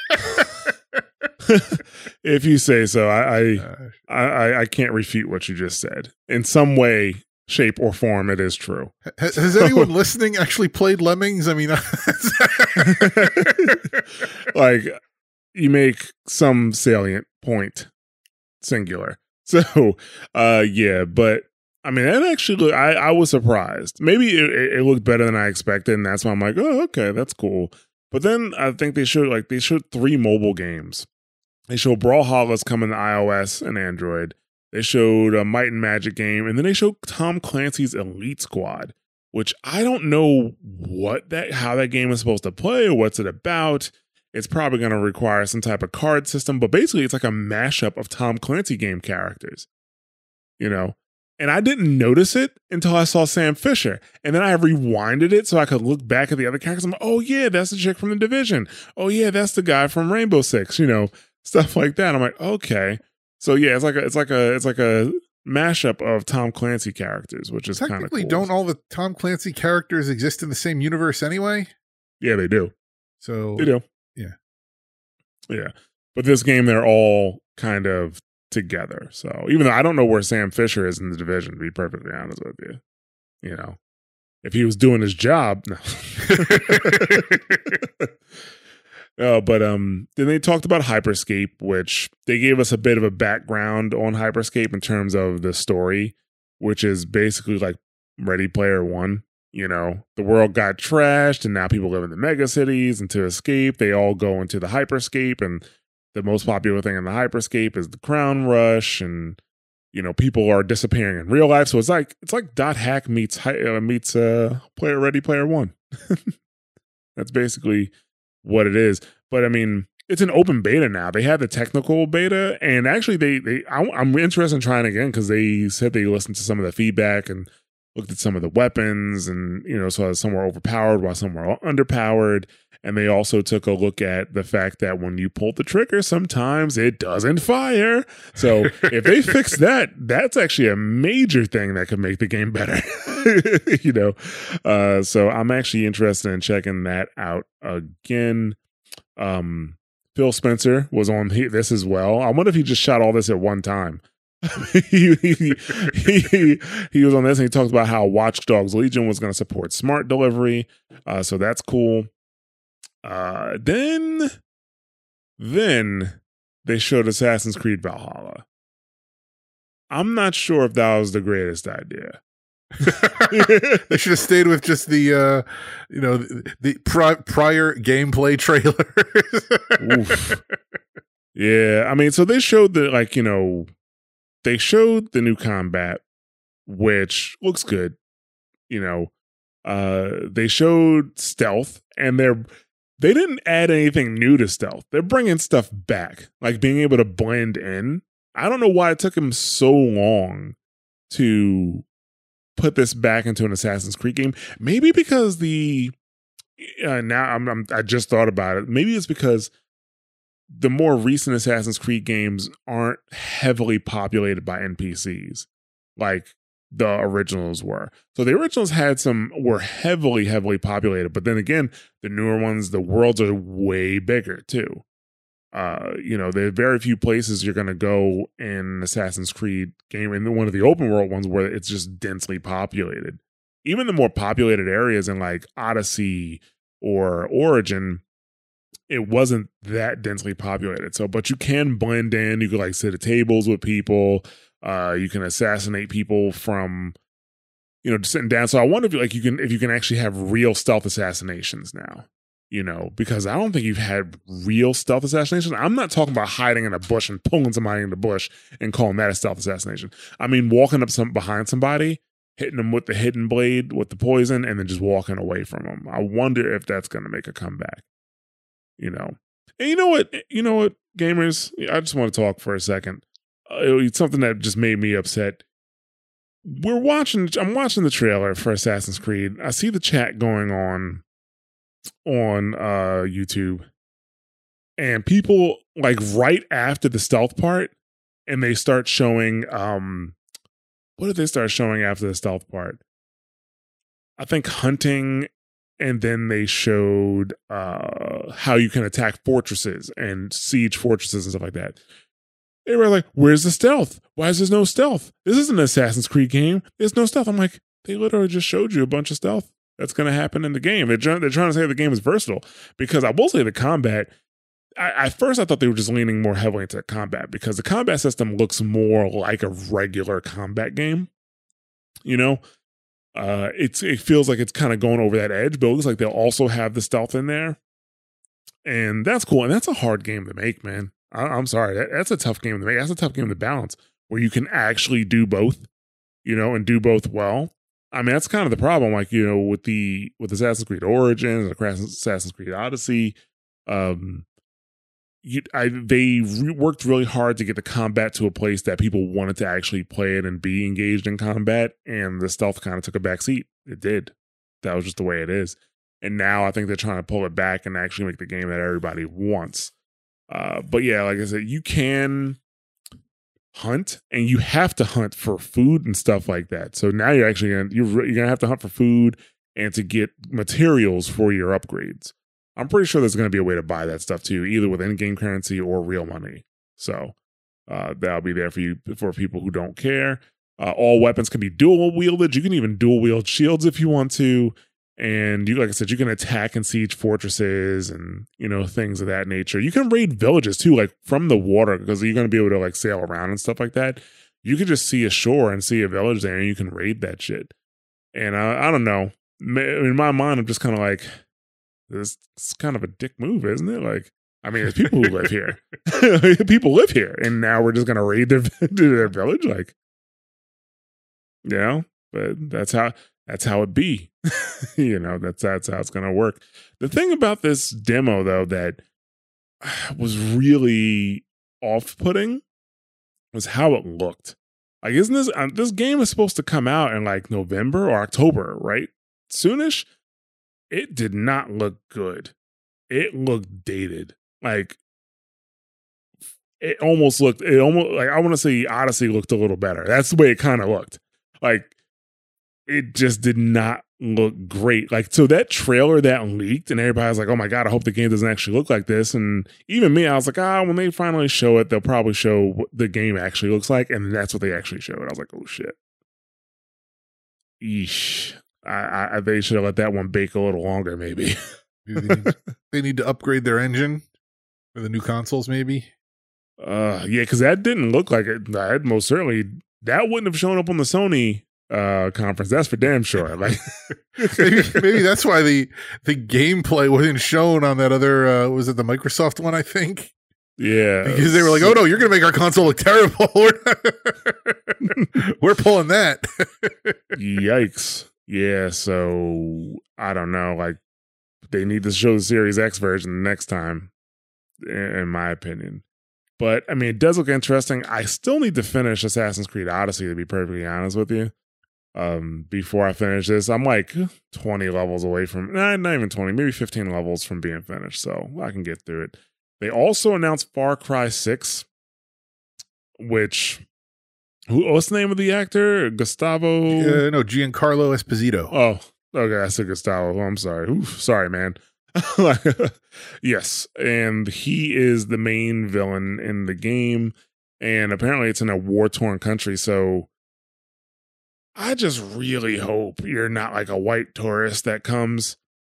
if you say so, I can't refute what you just said. In some way, shape, or form, it is true. Has anyone listening actually played Lemmings? I mean, like, you make some salient point, singular. So, yeah, but I mean, it actually, I was surprised. Maybe it looked better than I expected, and that's why I'm like, oh, okay, that's cool. But then I think they showed 3 mobile games. They showed Brawlhalla's coming to iOS and Android. They showed a Might and Magic game, and then they showed Tom Clancy's Elite Squad, which I don't know how that game is supposed to play or what's it about. It's probably going to require some type of card system, but basically it's like a mashup of Tom Clancy game characters, you know? And I didn't notice it until I saw Sam Fisher. And then I rewinded it so I could look back at the other characters. I'm like, oh yeah, that's the chick from The Division. Oh yeah, that's the guy from Rainbow Six, you know, stuff like that. I'm like, okay. So yeah, it's like a mashup of Tom Clancy characters, which is kind of technically cool. Don't all the Tom Clancy characters exist in the same universe anyway? Yeah, they do. So They do. Yeah. Yeah. But this game, they're all kind of together. So even though I don't know where Sam Fisher is in The Division, to be perfectly honest with you, you know, if he was doing his job, no. But then they talked about Hyperscape, which they gave us a bit of a background on Hyperscape in terms of the story, which is basically like Ready Player One. You know, the world got trashed and now people live in the mega cities, and to escape, they all go into the Hyperscape, and the most popular thing in the Hyperscape is the Crown Rush, and you know, people are disappearing in real life. So it's like Dot Hack meets Ready Player One. That's basically what it is. But I mean, it's an open beta now. They had the technical beta, and actually I'm interested in trying again because they said they listened to some of the feedback and looked at some of the weapons, and you know, so some were overpowered while some were underpowered. And they also took a look at the fact that when you pull the trigger, sometimes it doesn't fire. So if they fix that, that's actually a major thing that could make the game better. You know, so I'm actually interested in checking that out again. Phil Spencer was on this as well. I wonder if he just shot all this at one time. he was on this, and he talked about how Watch Dogs Legion was going to support smart delivery. So that's cool. Then they showed Assassin's Creed Valhalla. I'm not sure if that was the greatest idea. They should have stayed with just the prior gameplay trailers. Oof. Yeah, I mean, so they showed they showed the new combat, which looks good. You know, they showed stealth, and they didn't add anything new to stealth. They're bringing stuff back, like being able to blend in. I don't know why it took them so long to put this back into an Assassin's Creed game. Maybe because I just thought about it. Maybe it's because the more recent Assassin's Creed games aren't heavily populated by NPCs like the originals were. So the originals were heavily populated, but then again, the newer ones, the worlds are way bigger too. You know, there are very few places you're going to go in Assassin's Creed game, and one of the open world ones where it's just densely populated. Even the more populated areas in like Odyssey or Origin, it wasn't that densely populated. So, but you can blend in. You could like sit at tables with people. You can assassinate people from, you know, just sitting down. So I wonder if you can actually have real stealth assassinations now. You know, because I don't think you've had real stealth assassination. I'm not talking about hiding in a bush and pulling somebody in the bush and calling that a stealth assassination. I mean, walking up behind somebody, hitting them with the hidden blade, with the poison, and then just walking away from them. I wonder if that's going to make a comeback. You know, and you know what, gamers, I just want to talk for a second. It's something that just made me upset. I'm watching the trailer for Assassin's Creed. I see the chat going on YouTube, and people like right after the stealth part, and they start showing what did they start showing after the stealth part? I think hunting, and then they showed how you can attack fortresses and siege fortresses and stuff like that. They were like, where's the stealth? Why is there no stealth? This isn't an Assassin's Creed game. There's no stealth. I'm like, they literally just showed you a bunch of stealth that's going to happen in the game. They're trying to say the game is versatile, because I will say the combat, at first I thought they were just leaning more heavily into combat, because the combat system looks more like a regular combat game. You know, it feels like it's kind of going over that edge, but it looks like they'll also have the stealth in there. And that's cool. And that's a hard game to make, man. I'm sorry. That's a tough game to make. That's a tough game to balance, where you can actually do both, you know, and do both well. I mean, that's kind of the problem, like, you know, with Assassin's Creed Origins and Assassin's Creed Odyssey, They worked really hard to get the combat to a place that people wanted to actually play it and be engaged in combat, and the stealth kind of took a back seat. It did. That was just the way it is. And now I think they're trying to pull it back and actually make the game that everybody wants. But yeah, like I said, you can hunt, and you have to hunt for food and stuff like that. So now you're actually you're gonna have to hunt for food and to get materials for your upgrades. I'm pretty sure there's going to be a way to buy that stuff too, either with in-game currency or real money. So that'll be there for you, for people who don't care. All weapons can be dual wielded. You can even dual wield shields if you want to. And you, like I said, you can attack and siege fortresses and, things of that nature. You can raid villages too, like from the water, because you're going to be able to like sail around and stuff like that. You can just see a shore and see a village there, and you can raid that shit. And I don't know. In my mind, I'm just kind of like, this is kind of a dick move, isn't it? Like, I mean, there's people who live here. People live here, and now we're just going to raid their village? Like, but that's how it be. That's how it's going to work. The thing about this demo, though, that was really off-putting was how it looked. Like, isn't this game is supposed to come out in like November or October, right? Soonish. It did not look good. It looked dated. Like, it almost like, I want to say Odyssey looked a little better. That's the way it kind of looked. Like, it just did not look great. Like, so that trailer that leaked, and everybody was like, oh my God, I hope the game doesn't actually look like this. And even me, I was like, when they finally show it, they'll probably show what the game actually looks like. And that's what they actually showed. I was like, oh shit. Eesh. They should have let that one bake a little longer, maybe. They need to upgrade their engine for the new consoles, maybe. Yeah, because that didn't look like it. That most certainly that wouldn't have shown up on the Sony conference. That's for damn sure. Like, maybe that's why the gameplay wasn't shown on that other. Was it the Microsoft one? I think. Yeah, because they were like, "Oh no, you're going to make our console look terrible." We're pulling that. Yikes. Yeah, so I don't know. Like, they need to show the Series X version next time, in my opinion. But I mean, it does look interesting. I still need to finish Assassin's Creed Odyssey, to be perfectly honest with you. Before I finish this, I'm like 20 levels away from, not even 20, maybe 15 levels from being finished. So I can get through it. They also announced Far Cry 6, which, what's the name of the actor? Gustavo? No, Giancarlo Esposito. Oh, okay. I said Gustavo. Oh, I'm sorry. Oof, sorry, man. Yes. And he is the main villain in the game. And apparently it's in a war-torn country. So I just really hope you're not like a white tourist that comes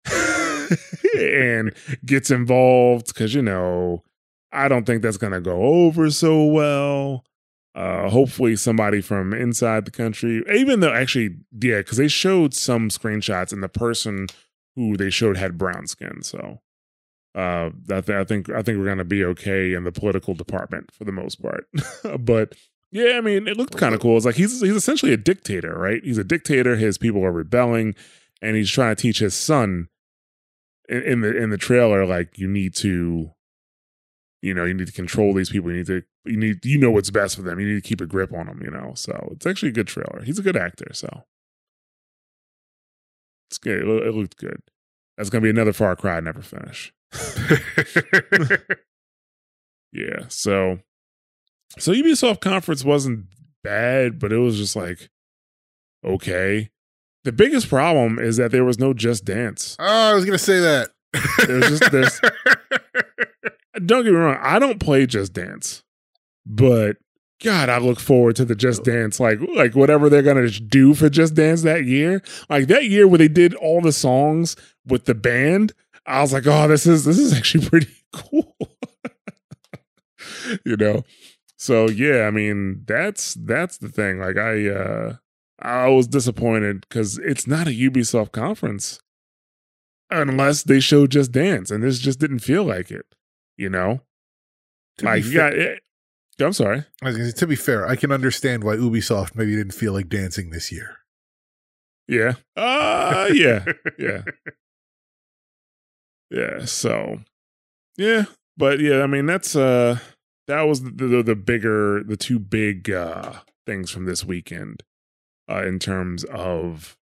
and gets involved, because, I don't think that's going to go over so well. Hopefully somebody from inside the country, even though actually, yeah, because they showed some screenshots and the person who they showed had brown skin. So I think we're going to be okay in the political department for the most part. But yeah, I mean, it looked kind of cool. It's like he's essentially a dictator, right? He's a dictator. His people are rebelling, and he's trying to teach his son in the trailer, like, you need to control these people. You need what's best for them. You need to keep a grip on them, So it's actually a good trailer. He's a good actor, so it's good. It looked good. That's gonna be another Far Cry I never finish. Yeah, so Ubisoft conference wasn't bad, but it was just like, okay. The biggest problem is that there was no Just Dance. Oh, I was gonna say that. There's don't get me wrong, I don't play Just Dance, but God, I look forward to the Just Dance, like whatever they're gonna do for Just Dance that year. Like that year where they did all the songs with the band, I was like, oh, this is actually pretty cool. So yeah, I mean, that's the thing. Like I was disappointed because it's not a Ubisoft conference unless they show Just Dance, and this just didn't feel like it. Like you got it. I'm sorry. To be fair, I can understand why Ubisoft maybe didn't feel like dancing this year. Yeah. Yeah. Yeah. Yeah. So Yeah, but yeah, I mean that was the two big things from this weekend in terms of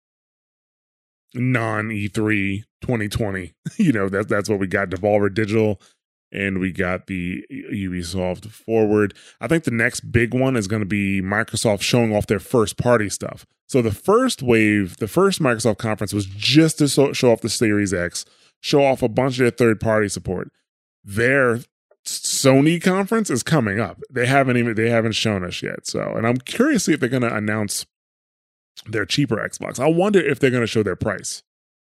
non E3 2020. That's what we got. Devolver Digital, and we got the Ubisoft Forward. I think the next big one is going to be Microsoft showing off their first party stuff. So the first Microsoft conference was just to show off the Series X, show off a bunch of their third party support. Their Sony conference is coming up. They haven't shown us yet. So, and I'm curious to see if they're going to announce their cheaper Xbox. I wonder if they're going to show their price.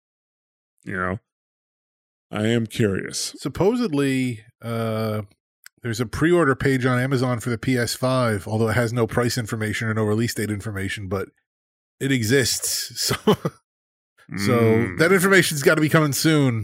I am curious. Supposedly, there's a pre-order page on Amazon for the PS5, although it has no price information or no release date information, but it exists. So that information's got to be coming soon.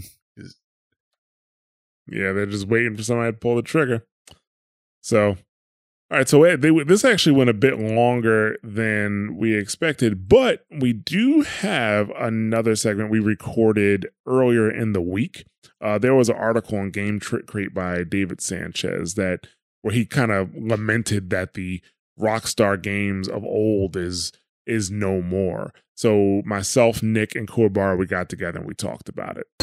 Yeah, they're just waiting for somebody to pull the trigger. So, all right. So this actually went a bit longer than we expected, but we do have another segment we recorded earlier in the week. There was an article on Game Crate by David Sanchez where he kind of lamented that the Rockstar games of old is no more. So myself, Nick, and Kuwabara, we got together and we talked about it.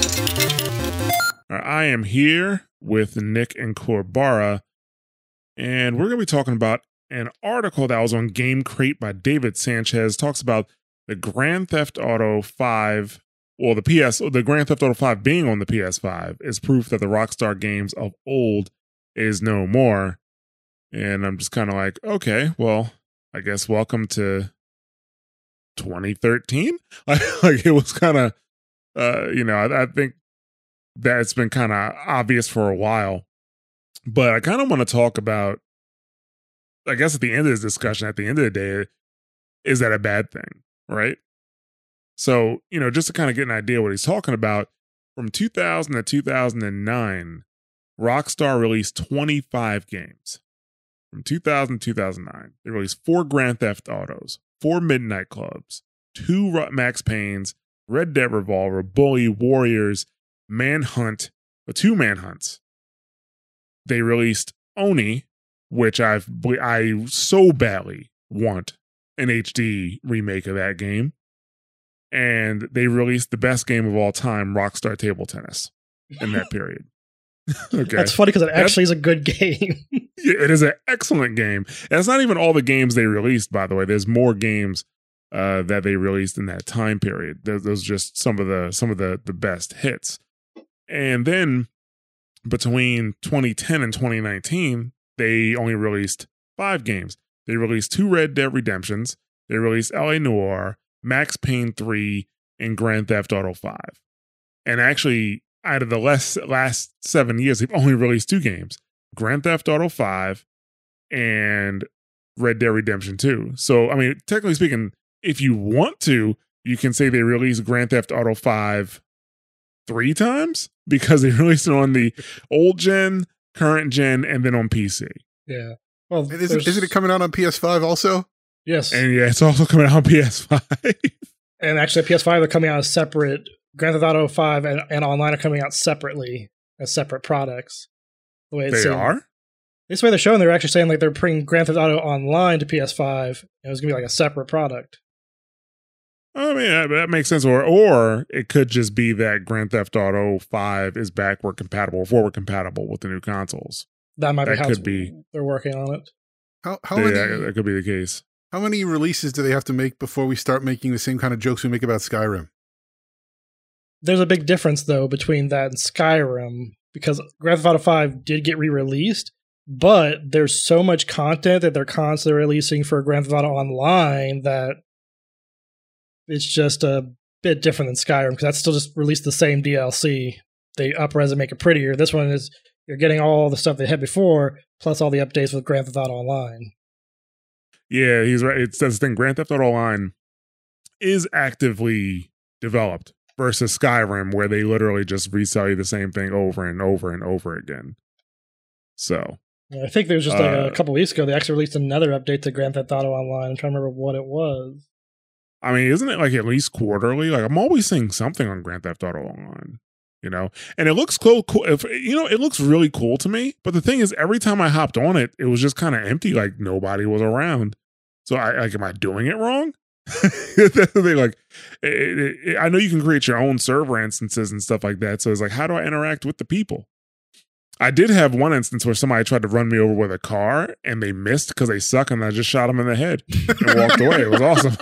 I am here with Nick and Kuwabara, and we're going to be talking about an article that was on Game Crate by David Sanchez. Talks about the Grand Theft Auto 5, well, the Grand Theft Auto 5 being on the PS5 is proof that the Rockstar games of old is no more. And I'm just kind of like, okay, well, I guess welcome to 2013. Like it was kind of, I think that's been kind of obvious for a while, but I kind of want to talk about, I guess at the end of this discussion, at the end of the day, is that a bad thing, right? So, just to kind of get an idea what he's talking about, from 2000 to 2009, Rockstar released 25 games. From 2000 to 2009, they released 4 Grand Theft Autos, 4 Midnight Clubs, 2 Max Paynes, Red Dead Revolver, Bully, Warriors, Manhunt, 2 Manhunts. They released Oni, which I so badly want an HD remake of that game. And they released the best game of all time, Rockstar Table Tennis, in that period. Okay. That's funny because it actually is a good game. It is an excellent game. And it's not even all the games they released, by the way. There's more games that they released in that time period. Those are just some of the best hits. And then between 2010 and 2019, they only released 5 games. They released 2 Red Dead Redemptions. They released LA Noire, Max Payne 3, and Grand Theft Auto 5. And actually, out of the last 7 years, they've only released 2 games, Grand Theft Auto 5 and Red Dead Redemption 2. So, I mean, technically speaking, if you want to, you can say they released Grand Theft Auto 5 3 times because they released it on the old gen, current gen, and then on PC. Yeah. Well, isn't it coming out on PS5 also? Yes. And yeah, it's also coming out on PS5. And actually, PS5 are coming out as separate. Grand Theft Auto 5 and Online are coming out separately as separate products. The way they are? This way they're showing, they're actually saying like they're bringing Grand Theft Auto Online to PS5. And it was going to be like a separate product. I mean, that makes sense. Or it could just be that Grand Theft Auto 5 is forward compatible with the new consoles. That might be how they're working on it. How many? That could be the case. How many releases do they have to make before we start making the same kind of jokes we make about Skyrim? There's a big difference, though, between that and Skyrim, because Grand Theft Auto 5 did get re-released, but there's so much content that they're constantly releasing for Grand Theft Auto Online that it's just a bit different than Skyrim, because that's still just released the same DLC. They up-res and make it prettier. This one is, you're getting all the stuff they had before, plus all the updates with Grand Theft Auto Online. Yeah, he's right. It's the thing. Grand Theft Auto Online is actively developed versus Skyrim, where they literally just resell you the same thing over and over and over again. So, I think there was just like a couple weeks ago, they actually released another update to Grand Theft Auto Online. I'm trying to remember what it was. I mean, isn't it like at least quarterly? Like, I'm always seeing something on Grand Theft Auto Online. you know, and it looks cool. If, you know, it looks really cool to me. But the thing is, every time I hopped on it, it was just kind of empty, like nobody was around. So am I doing it wrong? That's the thing. Like, I know you can create your own server instances and stuff like that. So it's like, how do I interact with the people? I did have one instance where somebody tried to run me over with a car and they missed because they suck, and I just shot them in the head and walked away. It was awesome.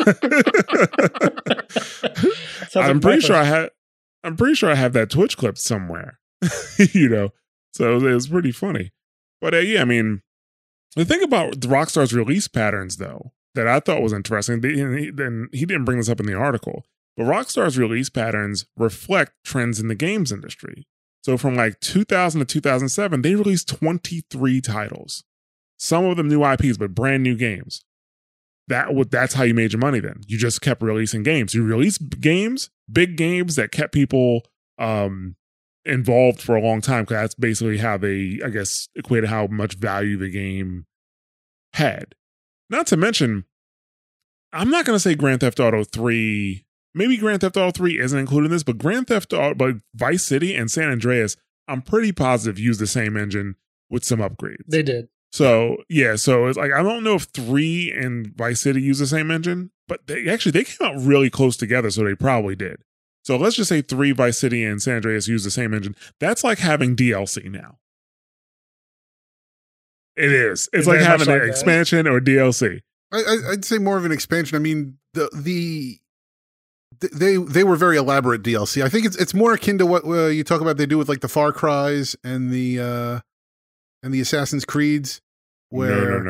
I'm pretty sure I have that Twitch clip somewhere, you know. So it was pretty funny. But yeah, I mean, the thing about the Rockstar's release patterns, though, that I thought was interesting, and he didn't bring this up in the article, but Rockstar's release patterns reflect trends in the games industry. So from like 2000 to 2007, they released 23 titles. Some of them new IPs, but brand new games. That's how you made your money then. You just kept releasing games. You released games, big games that kept people involved for a long time, because that's basically how they, I guess, equated how much value the game had. Not to mention, I'm not going to say Grand Theft Auto 3... Maybe Grand Theft Auto 3 isn't included in this, but but Vice City and San Andreas, I'm pretty positive used the same engine with some upgrades. They did. So, yeah, so it's like, I don't know if 3 and Vice City use the same engine, but they came out really close together, so they probably did. So let's just say 3, Vice City, and San Andreas use the same engine. That's like having DLC now. It is. It's like having an expansion or DLC. I'd say more of an expansion. I mean, They were very elaborate DLC. I think it's more akin to what you talk about they do with like the Far Cries and the Assassin's Creeds. Where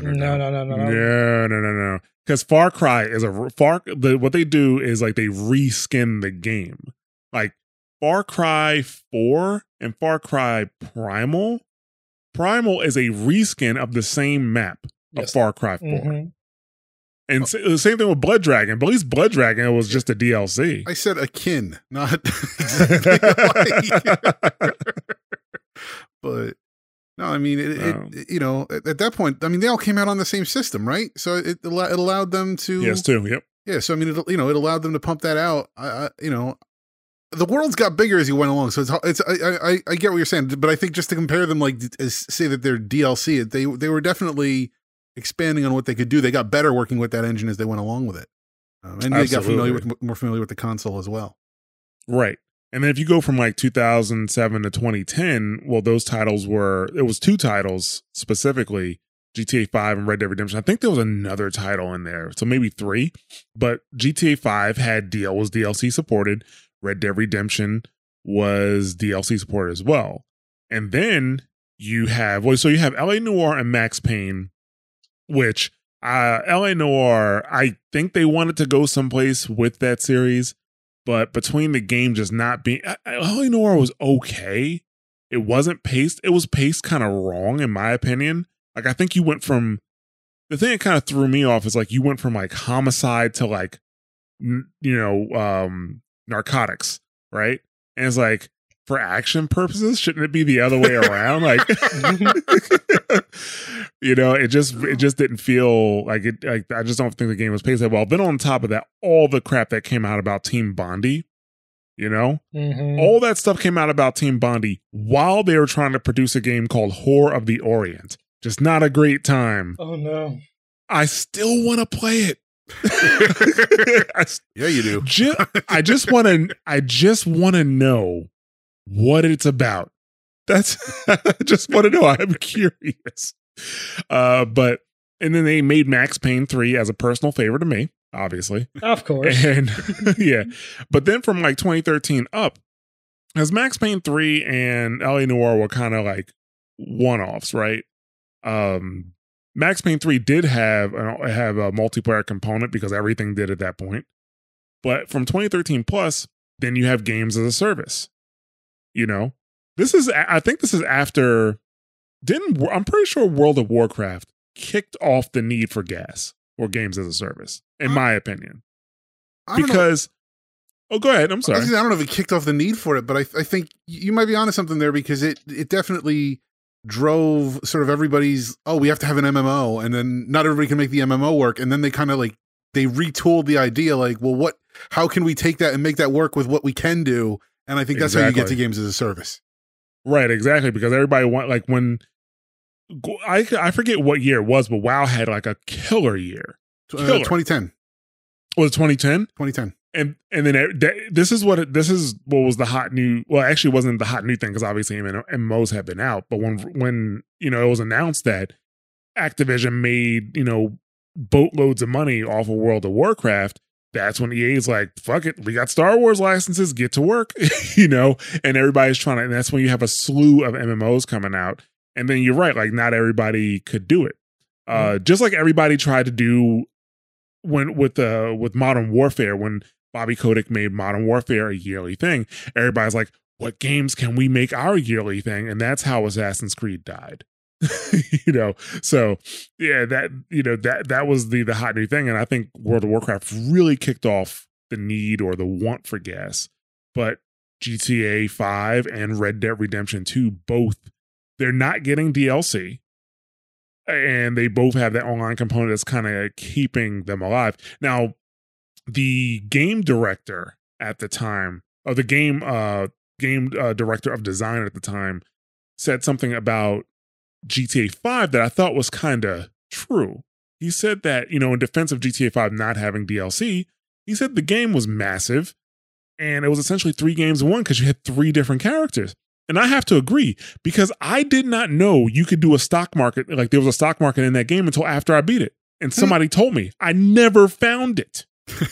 No. Because Far Cry is what they do is like they reskin the game. Like Far Cry 4 and Far Cry Primal. Primal is a reskin of the same map of Far Cry 4. Mm-hmm. And the same thing with Blood Dragon, but at least Blood Dragon was just a DLC. I said akin, not but no, I mean, it you know, at that point, I mean, they all came out on the same system, right? So it allowed them to... Yes, too, yep. Yeah, so I mean, it allowed them to pump that out. You know, the world's got bigger as you went along, so I get what you're saying, but I think just to compare them, like, say that they're DLC, they were definitely expanding on what they could do. They got better working with that engine as they went along with it. And they got more familiar with the console as well. Right. And then if you go from like 2007 to 2010, well, those titles it was 2 titles specifically, GTA 5 and Red Dead Redemption. I think there was another title in there, so maybe 3. But GTA 5 was DLC supported. Red Dead Redemption was DLC supported as well. And then you have LA Noire and Max Payne, which LA Noire, I think they wanted to go someplace with that series, but between the game just not being... LA Noire was okay. It wasn't paced. It was paced kind of wrong, in my opinion. Like, I think you went from... The thing that kind of threw me off is, like, you went from, like, homicide to, like, narcotics, right? And it's like, for action purposes, shouldn't it be the other way around? Like, it just didn't feel like it. Like, I just don't think the game was paced that well. Then on top of that, all the crap that came out about Team Bondi, all that stuff came out about Team Bondi while they were trying to produce a game called Whore of the Orient. Just not a great time. Oh no! I still want to play it. Yeah, you do. I just want to know what it's about. I just want to know. I'm curious. And then they made Max Payne 3 as a personal favorite to me, obviously. Of course. And yeah. But then from like 2013 up, as Max Payne 3 and LA Noire were kind of like one-offs, right? Max Payne 3 did have a multiplayer component because everything did at that point. But from 2013 plus, then you have games as a service. I think this is after, I'm pretty sure World of Warcraft kicked off the need for gas or games as a service, in my opinion. Because, go ahead. I'm sorry. I don't know if it kicked off the need for it, but I think you might be onto something there, because it definitely drove sort of everybody's, we have to have an MMO, and then not everybody can make the MMO work. And then they kind of like, they retooled the idea like, well, how can we take that and make that work with what we can do? And I think that's how you get to games as a service. Right, exactly. Because everybody want, like, when I forget what year it was, but WoW had like a killer year. 2010. Was it 2010? 2010. And then this is what was the hot new. Well, actually, it wasn't the hot new thing because obviously MMOs have been out. But when it was announced that Activision made boatloads of money off of World of Warcraft, that's when EA's like, fuck it, we got Star Wars licenses, get to work, and everybody's trying to, and that's when you have a slew of MMOs coming out. And then you're right, like not everybody could do it. Just like everybody tried to do with Modern Warfare, when Bobby Kotick made Modern Warfare a yearly thing, everybody's like, what games can we make our yearly thing? And that's how Assassin's Creed died. So yeah, that was the hot new thing. And I think World of Warcraft really kicked off the need or the want for gas. But GTA 5 and Red Dead Redemption 2, both, they're not getting DLC. And they both have that online component that's kind of keeping them alive. Now, the game director at the time, or the game director of design at the time, said something about GTA 5 that I thought was kind of true. He said that, in defense of GTA 5 not having DLC, he said the game was massive and it was essentially 3 games in one because you had 3 different characters. And I have to agree, because I did not know you could do a stock market, like there was a stock market in that game until after I beat it. And somebody told me. I never found it.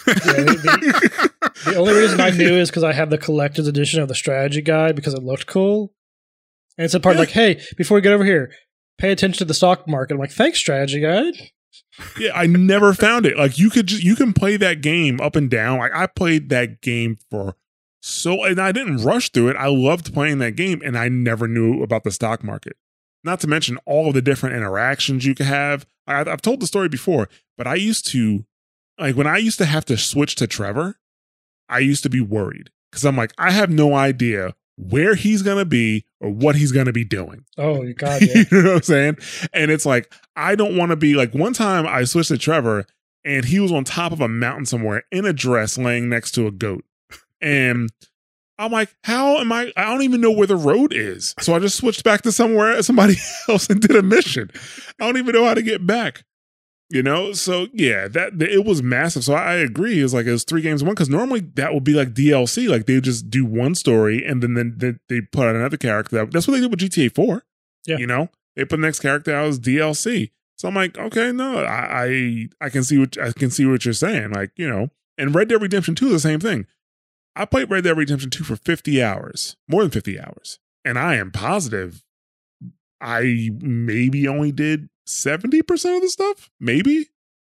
The only reason I knew is because I had the collector's edition of the strategy guide because it looked cool. And it's a part like, hey, before we get over here, pay attention to the stock market. I'm like, thanks, strategy guide. Yeah, I never found it. Like you can play that game up and down. Like I played that game and I didn't rush through it. I loved playing that game, and I never knew about the stock market. Not to mention all of the different interactions you could have. I've told the story before, but I used to, like when I used to have to switch to Trevor, I used to be worried because I'm like, I have no idea where he's going to be or what he's going to be doing. Oh, God, yeah. You know what I'm saying? And it's like, I don't want to be like, one time I switched to Trevor and he was on top of a mountain somewhere in a dress laying next to a goat. And I'm like, how am I don't even know where the road is. So I just switched back to somebody else and did a mission. I don't even know how to get back. So yeah, it was massive. So I agree. It was 3 games in one, because normally that would be like DLC. Like they just do one story and then they put out another character. That's what they did with GTA 4. Yeah. They put the next character out as DLC. So I'm like, okay, no, I can see what you're saying. Like, and Red Dead Redemption 2 is the same thing. I played Red Dead Redemption 2 for 50 hours, more than 50 hours. And I am positive I maybe only did 70% of the stuff. Maybe.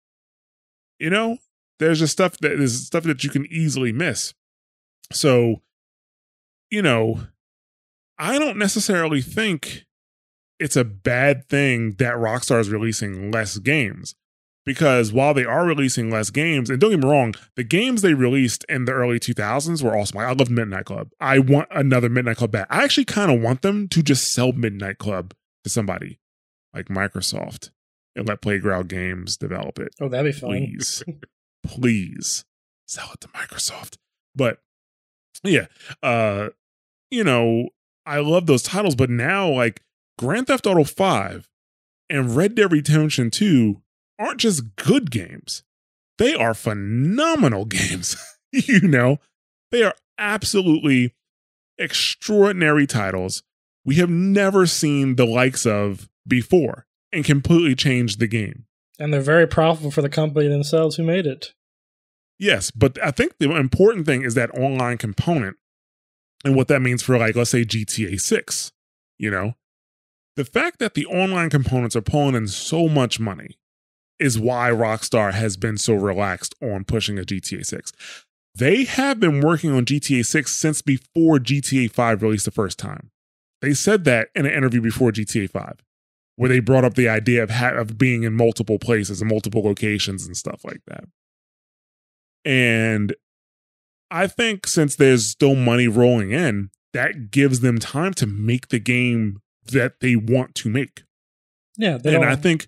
There's just stuff that you can easily miss. So, I don't necessarily think it's a bad thing that Rockstar is releasing less games. Because while they are releasing less games, and don't get me wrong, the games they released in the early 2000s were awesome. I loved Midnight Club. I want another Midnight Club back. I actually kind of want them to just sell Midnight Club to somebody like Microsoft and let Playground Games develop it. Oh, that'd be fun. Please. Please sell it to Microsoft. But yeah, I love those titles, but now like Grand Theft Auto 5 and Red Dead Redemption 2 aren't just good games. They are phenomenal games. They are absolutely extraordinary titles we have never seen the likes of before, and completely changed the game. And they're very profitable for the company themselves who made it. Yes, but I think the important thing is that online component and what that means for, like, let's say GTA 6. The fact that the online components are pulling in so much money is why Rockstar has been so relaxed on pushing a GTA 6. They have been working on GTA 6 since before GTA 5 released the first time. They said that in an interview before GTA 5, where they brought up the idea of being in multiple places and multiple locations and stuff like that. And I think since there's still money rolling in, that gives them time to make the game that they want to make. Yeah. And I think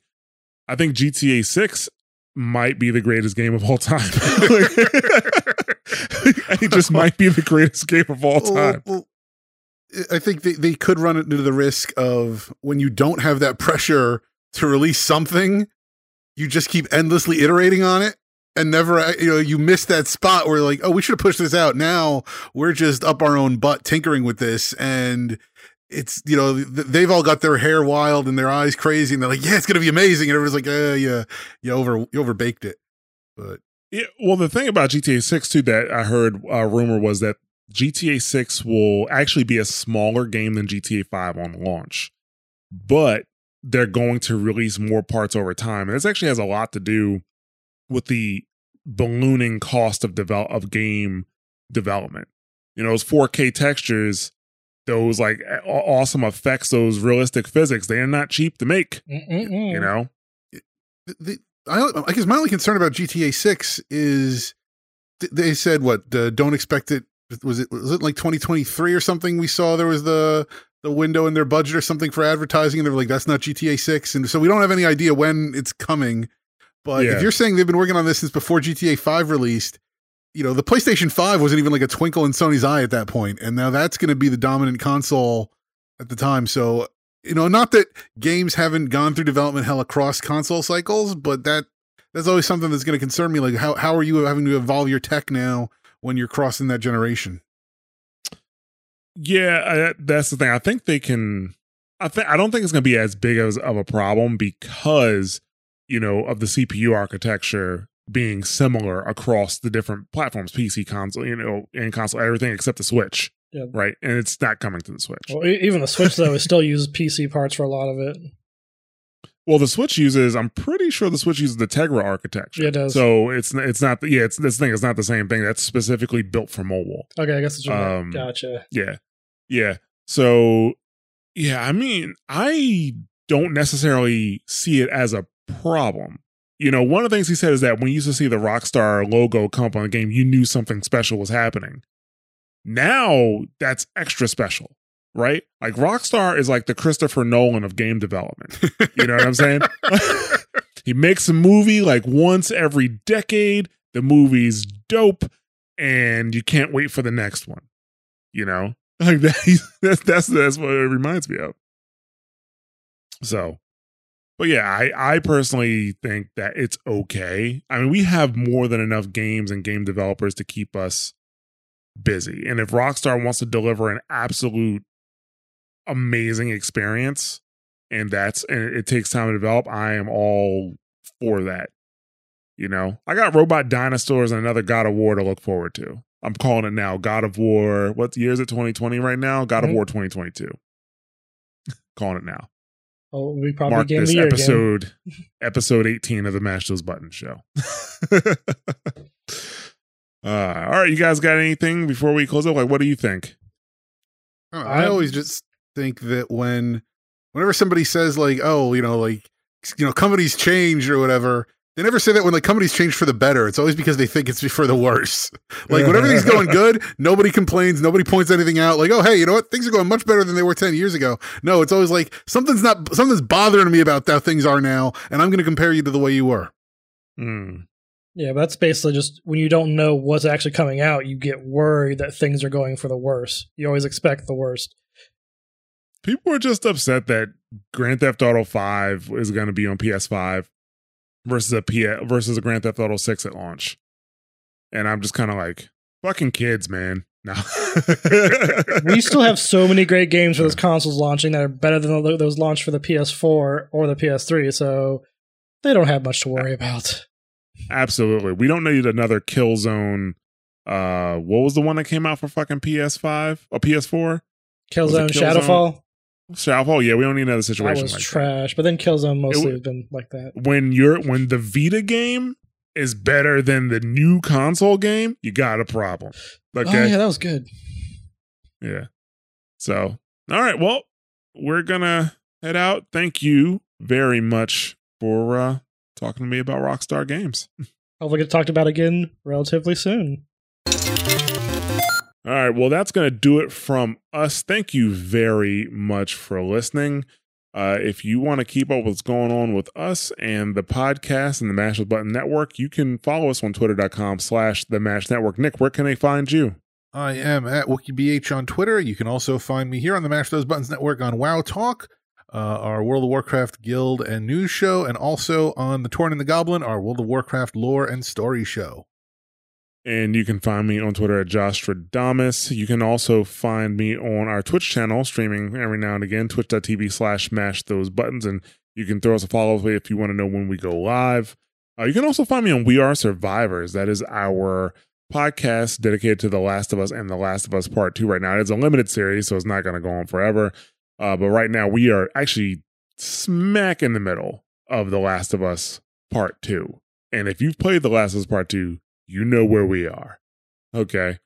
GTA 6 might be the greatest game of all time. He just might be the greatest game of all time. Well, I think they could run into the risk of when you don't have that pressure to release something, you just keep endlessly iterating on it and never, you miss that spot where like, oh, we should have pushed this out. Now we're just up our own butt tinkering with this. And it's, they've all got their hair wild and their eyes crazy. And they're like, yeah, it's going to be amazing. And everyone's like, you overbaked it. But yeah, well, the thing about GTA 6 too that I heard a rumor was that GTA 6 will actually be a smaller game than GTA 5 on launch, but they're going to release more parts over time. And this actually has a lot to do with the ballooning cost of game development. Those 4K textures, those like awesome effects, those realistic physics, they are not cheap to make. I guess my only concern about GTA 6 is they said don't expect it. Was it like 2023 or something? We saw there was the window in their budget or something for advertising, and they were like, that's not GTA 6. And so we don't have any idea when it's coming. But if you're saying they've been working on this since before GTA 5 released, the PlayStation 5 wasn't even like a twinkle in Sony's eye at that point. And now that's going to be the dominant console at the time. So, not that games haven't gone through development hell across console cycles, but that's always something that's going to concern me. Like, how are you having to evolve your tech now when you're crossing that generation? Yeah, that's the thing. I think they can. I don't think it's going to be as big of a problem because of the CPU architecture being similar across the different platforms, PC, console, and console, everything except the Switch, right? And it's not coming to the Switch. Well, even the Switch though, still uses PC parts for a lot of it. Well, the Switch I'm pretty sure the Switch uses the Tegra architecture. Yeah, it does. So it's not, it's this thing is not the same thing. That's specifically built for mobile. Okay, I guess it's gotcha. Yeah. So, I mean, I don't necessarily see it as a problem. One of the things he said is that when you used to see the Rockstar logo come up on the game, you knew something special was happening. Now that's extra special. Right? Like Rockstar is like the Christopher Nolan of game development. You know what I'm saying? He makes a movie like once every decade. The movie's dope and you can't wait for the next one. Like that's what it reminds me of. So, but yeah, I personally think that it's okay. I mean, we have more than enough games and game developers to keep us busy. And if Rockstar wants to deliver an absolute amazing experience and it takes time to develop, I am all for that. I got Robot Dinosaurs and another God of War to look forward to. I'm calling it now. God of War, what year is it? 2020 right now? God of War 2022. Calling it now. Oh, we probably mark this episode 18 of the Mash Those Buttons show. All right, you guys got anything before we close up? Like, what do you think? I always just think that whenever somebody says like, companies change or whatever, they never say that when like companies change for the better. It's always because they think it's for the worse. Like when everything's going good, nobody complains, nobody points anything out. Like, oh, hey, you know what? Things are going much better than they were 10 years ago. No, it's always like something's bothering me about how things are now, and I'm going to compare you to the way you were. Yeah, but that's basically just when you don't know what's actually coming out, you get worried that things are going for the worse. You always expect the worst. People are just upset that Grand Theft Auto 5 is going to be on PS5 versus a Grand Theft Auto 6 at launch. And I'm just kind of like, fucking kids, man. No. We still have so many great games for those consoles launching that are better than those launched for the PS4 or the PS3, so they don't have much to worry about. Absolutely. We don't need another Killzone. What was the one that came out for fucking PS5 or PS4? Killzone Shadowfall? Shadowfall, yeah, we don't need another situation that was like trash, that. But then Killzone mostly has been like that. When the Vita game is better than the new console game, you got a problem. Okay? Oh yeah, that was good. Yeah. So, all right, well, we're gonna head out. Thank you very much for talking to me about Rockstar Games. Hopefully get talked about again relatively soon. All right, well, that's going to do it from us. Thank you very much for listening. If you want to keep up with what's going on with us and the podcast and the Mash Those Buttons Network, you can follow us on twitter.com/the Mash Network. Nick, where can they find you? I am at WookieBH on Twitter. You can also find me here on the Mash Those Buttons Network on WoW Talk, our World of Warcraft guild and news show, and also on The Torn and the Goblin, our World of Warcraft lore and story show. And you can find me on Twitter at Josh Stradamus. You can also find me on our Twitch channel, streaming every now and again, twitch.tv/mash those buttons. And you can throw us a follow if you want to know when we go live. You can also find me on We Are Survivors. That is our podcast dedicated to The Last of Us and The Last of Us Part 2 right now. It's a limited series, so it's not going to go on forever. But right now, we are actually smack in the middle of The Last of Us Part 2. And if you've played The Last of Us Part 2, you know where we are. Okay.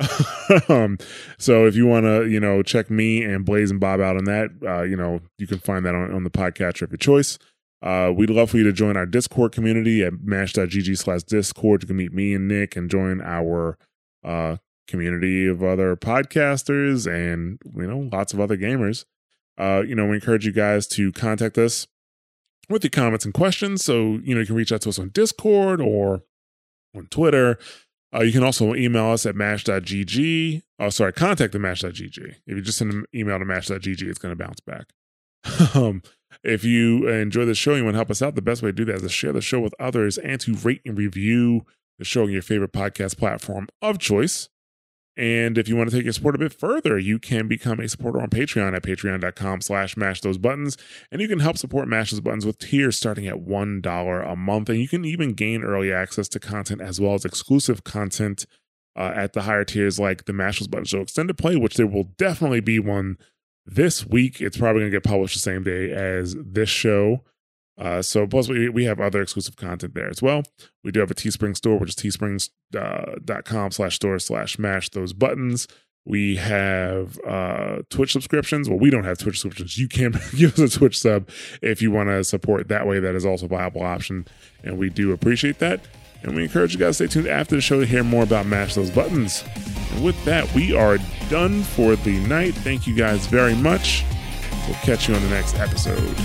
So if you want to, check me and Blaze and Bob out on that, you can find that on the podcatcher of your choice. We'd love for you to join our Discord community at mash.gg/Discord. You can meet me and Nick and join our community of other podcasters and, lots of other gamers. We encourage you guys to contact us with your comments and questions. So, you can reach out to us on Discord or on Twitter. You can also email us at mash.gg. Contact at mash.gg. If you just send an email to mash.gg, it's going to bounce back. If you enjoy the show and you want to help us out, the best way to do that is to share the show with others and to rate and review the show on your favorite podcast platform of choice. And if you want to take your support a bit further, you can become a supporter on Patreon at patreon.com/mash those buttons. And you can help support Mash Those Buttons with tiers starting at $1 a month. And you can even gain early access to content as well as exclusive content at the higher tiers like the Mash Those Buttons Show Extended Play, which there will definitely be one this week. It's probably going to get published the same day as this show. So plus we have other exclusive content there as well. We do have a Teespring store, which is teesprings.com/store/mash those buttons. We have Twitch subscriptions. Well, we don't have Twitch subscriptions. You can give us a Twitch sub if you want to support that way. That is also a viable option, and we do appreciate that. And we encourage you guys to stay tuned after the show to hear more about Mash Those Buttons. And with that, we are done for the night. Thank you guys very much. We'll catch you on the next episode.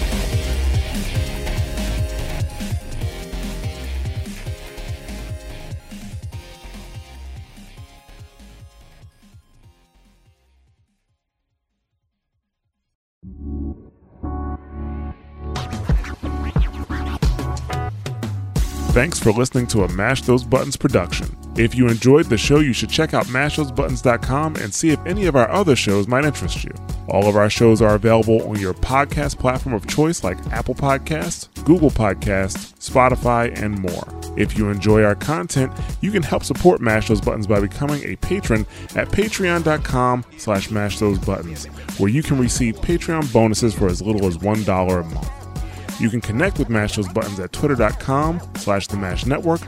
Thanks for listening to a Mash Those Buttons production. If you enjoyed the show, you should check out mashthosebuttons.com and see if any of our other shows might interest you. All of our shows are available on your podcast platform of choice like Apple Podcasts, Google Podcasts, Spotify, and more. If you enjoy our content, you can help support Mash Those Buttons by becoming a patron at patreon.com/mash those buttons, where you can receive Patreon bonuses for as little as $1 a month. You can connect with Mash Those Buttons at twitter.com/the Mash Network,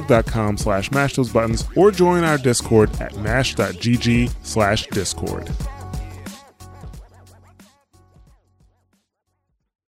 facebook.com/mash those buttons, or join our Discord at mash.gg/discord.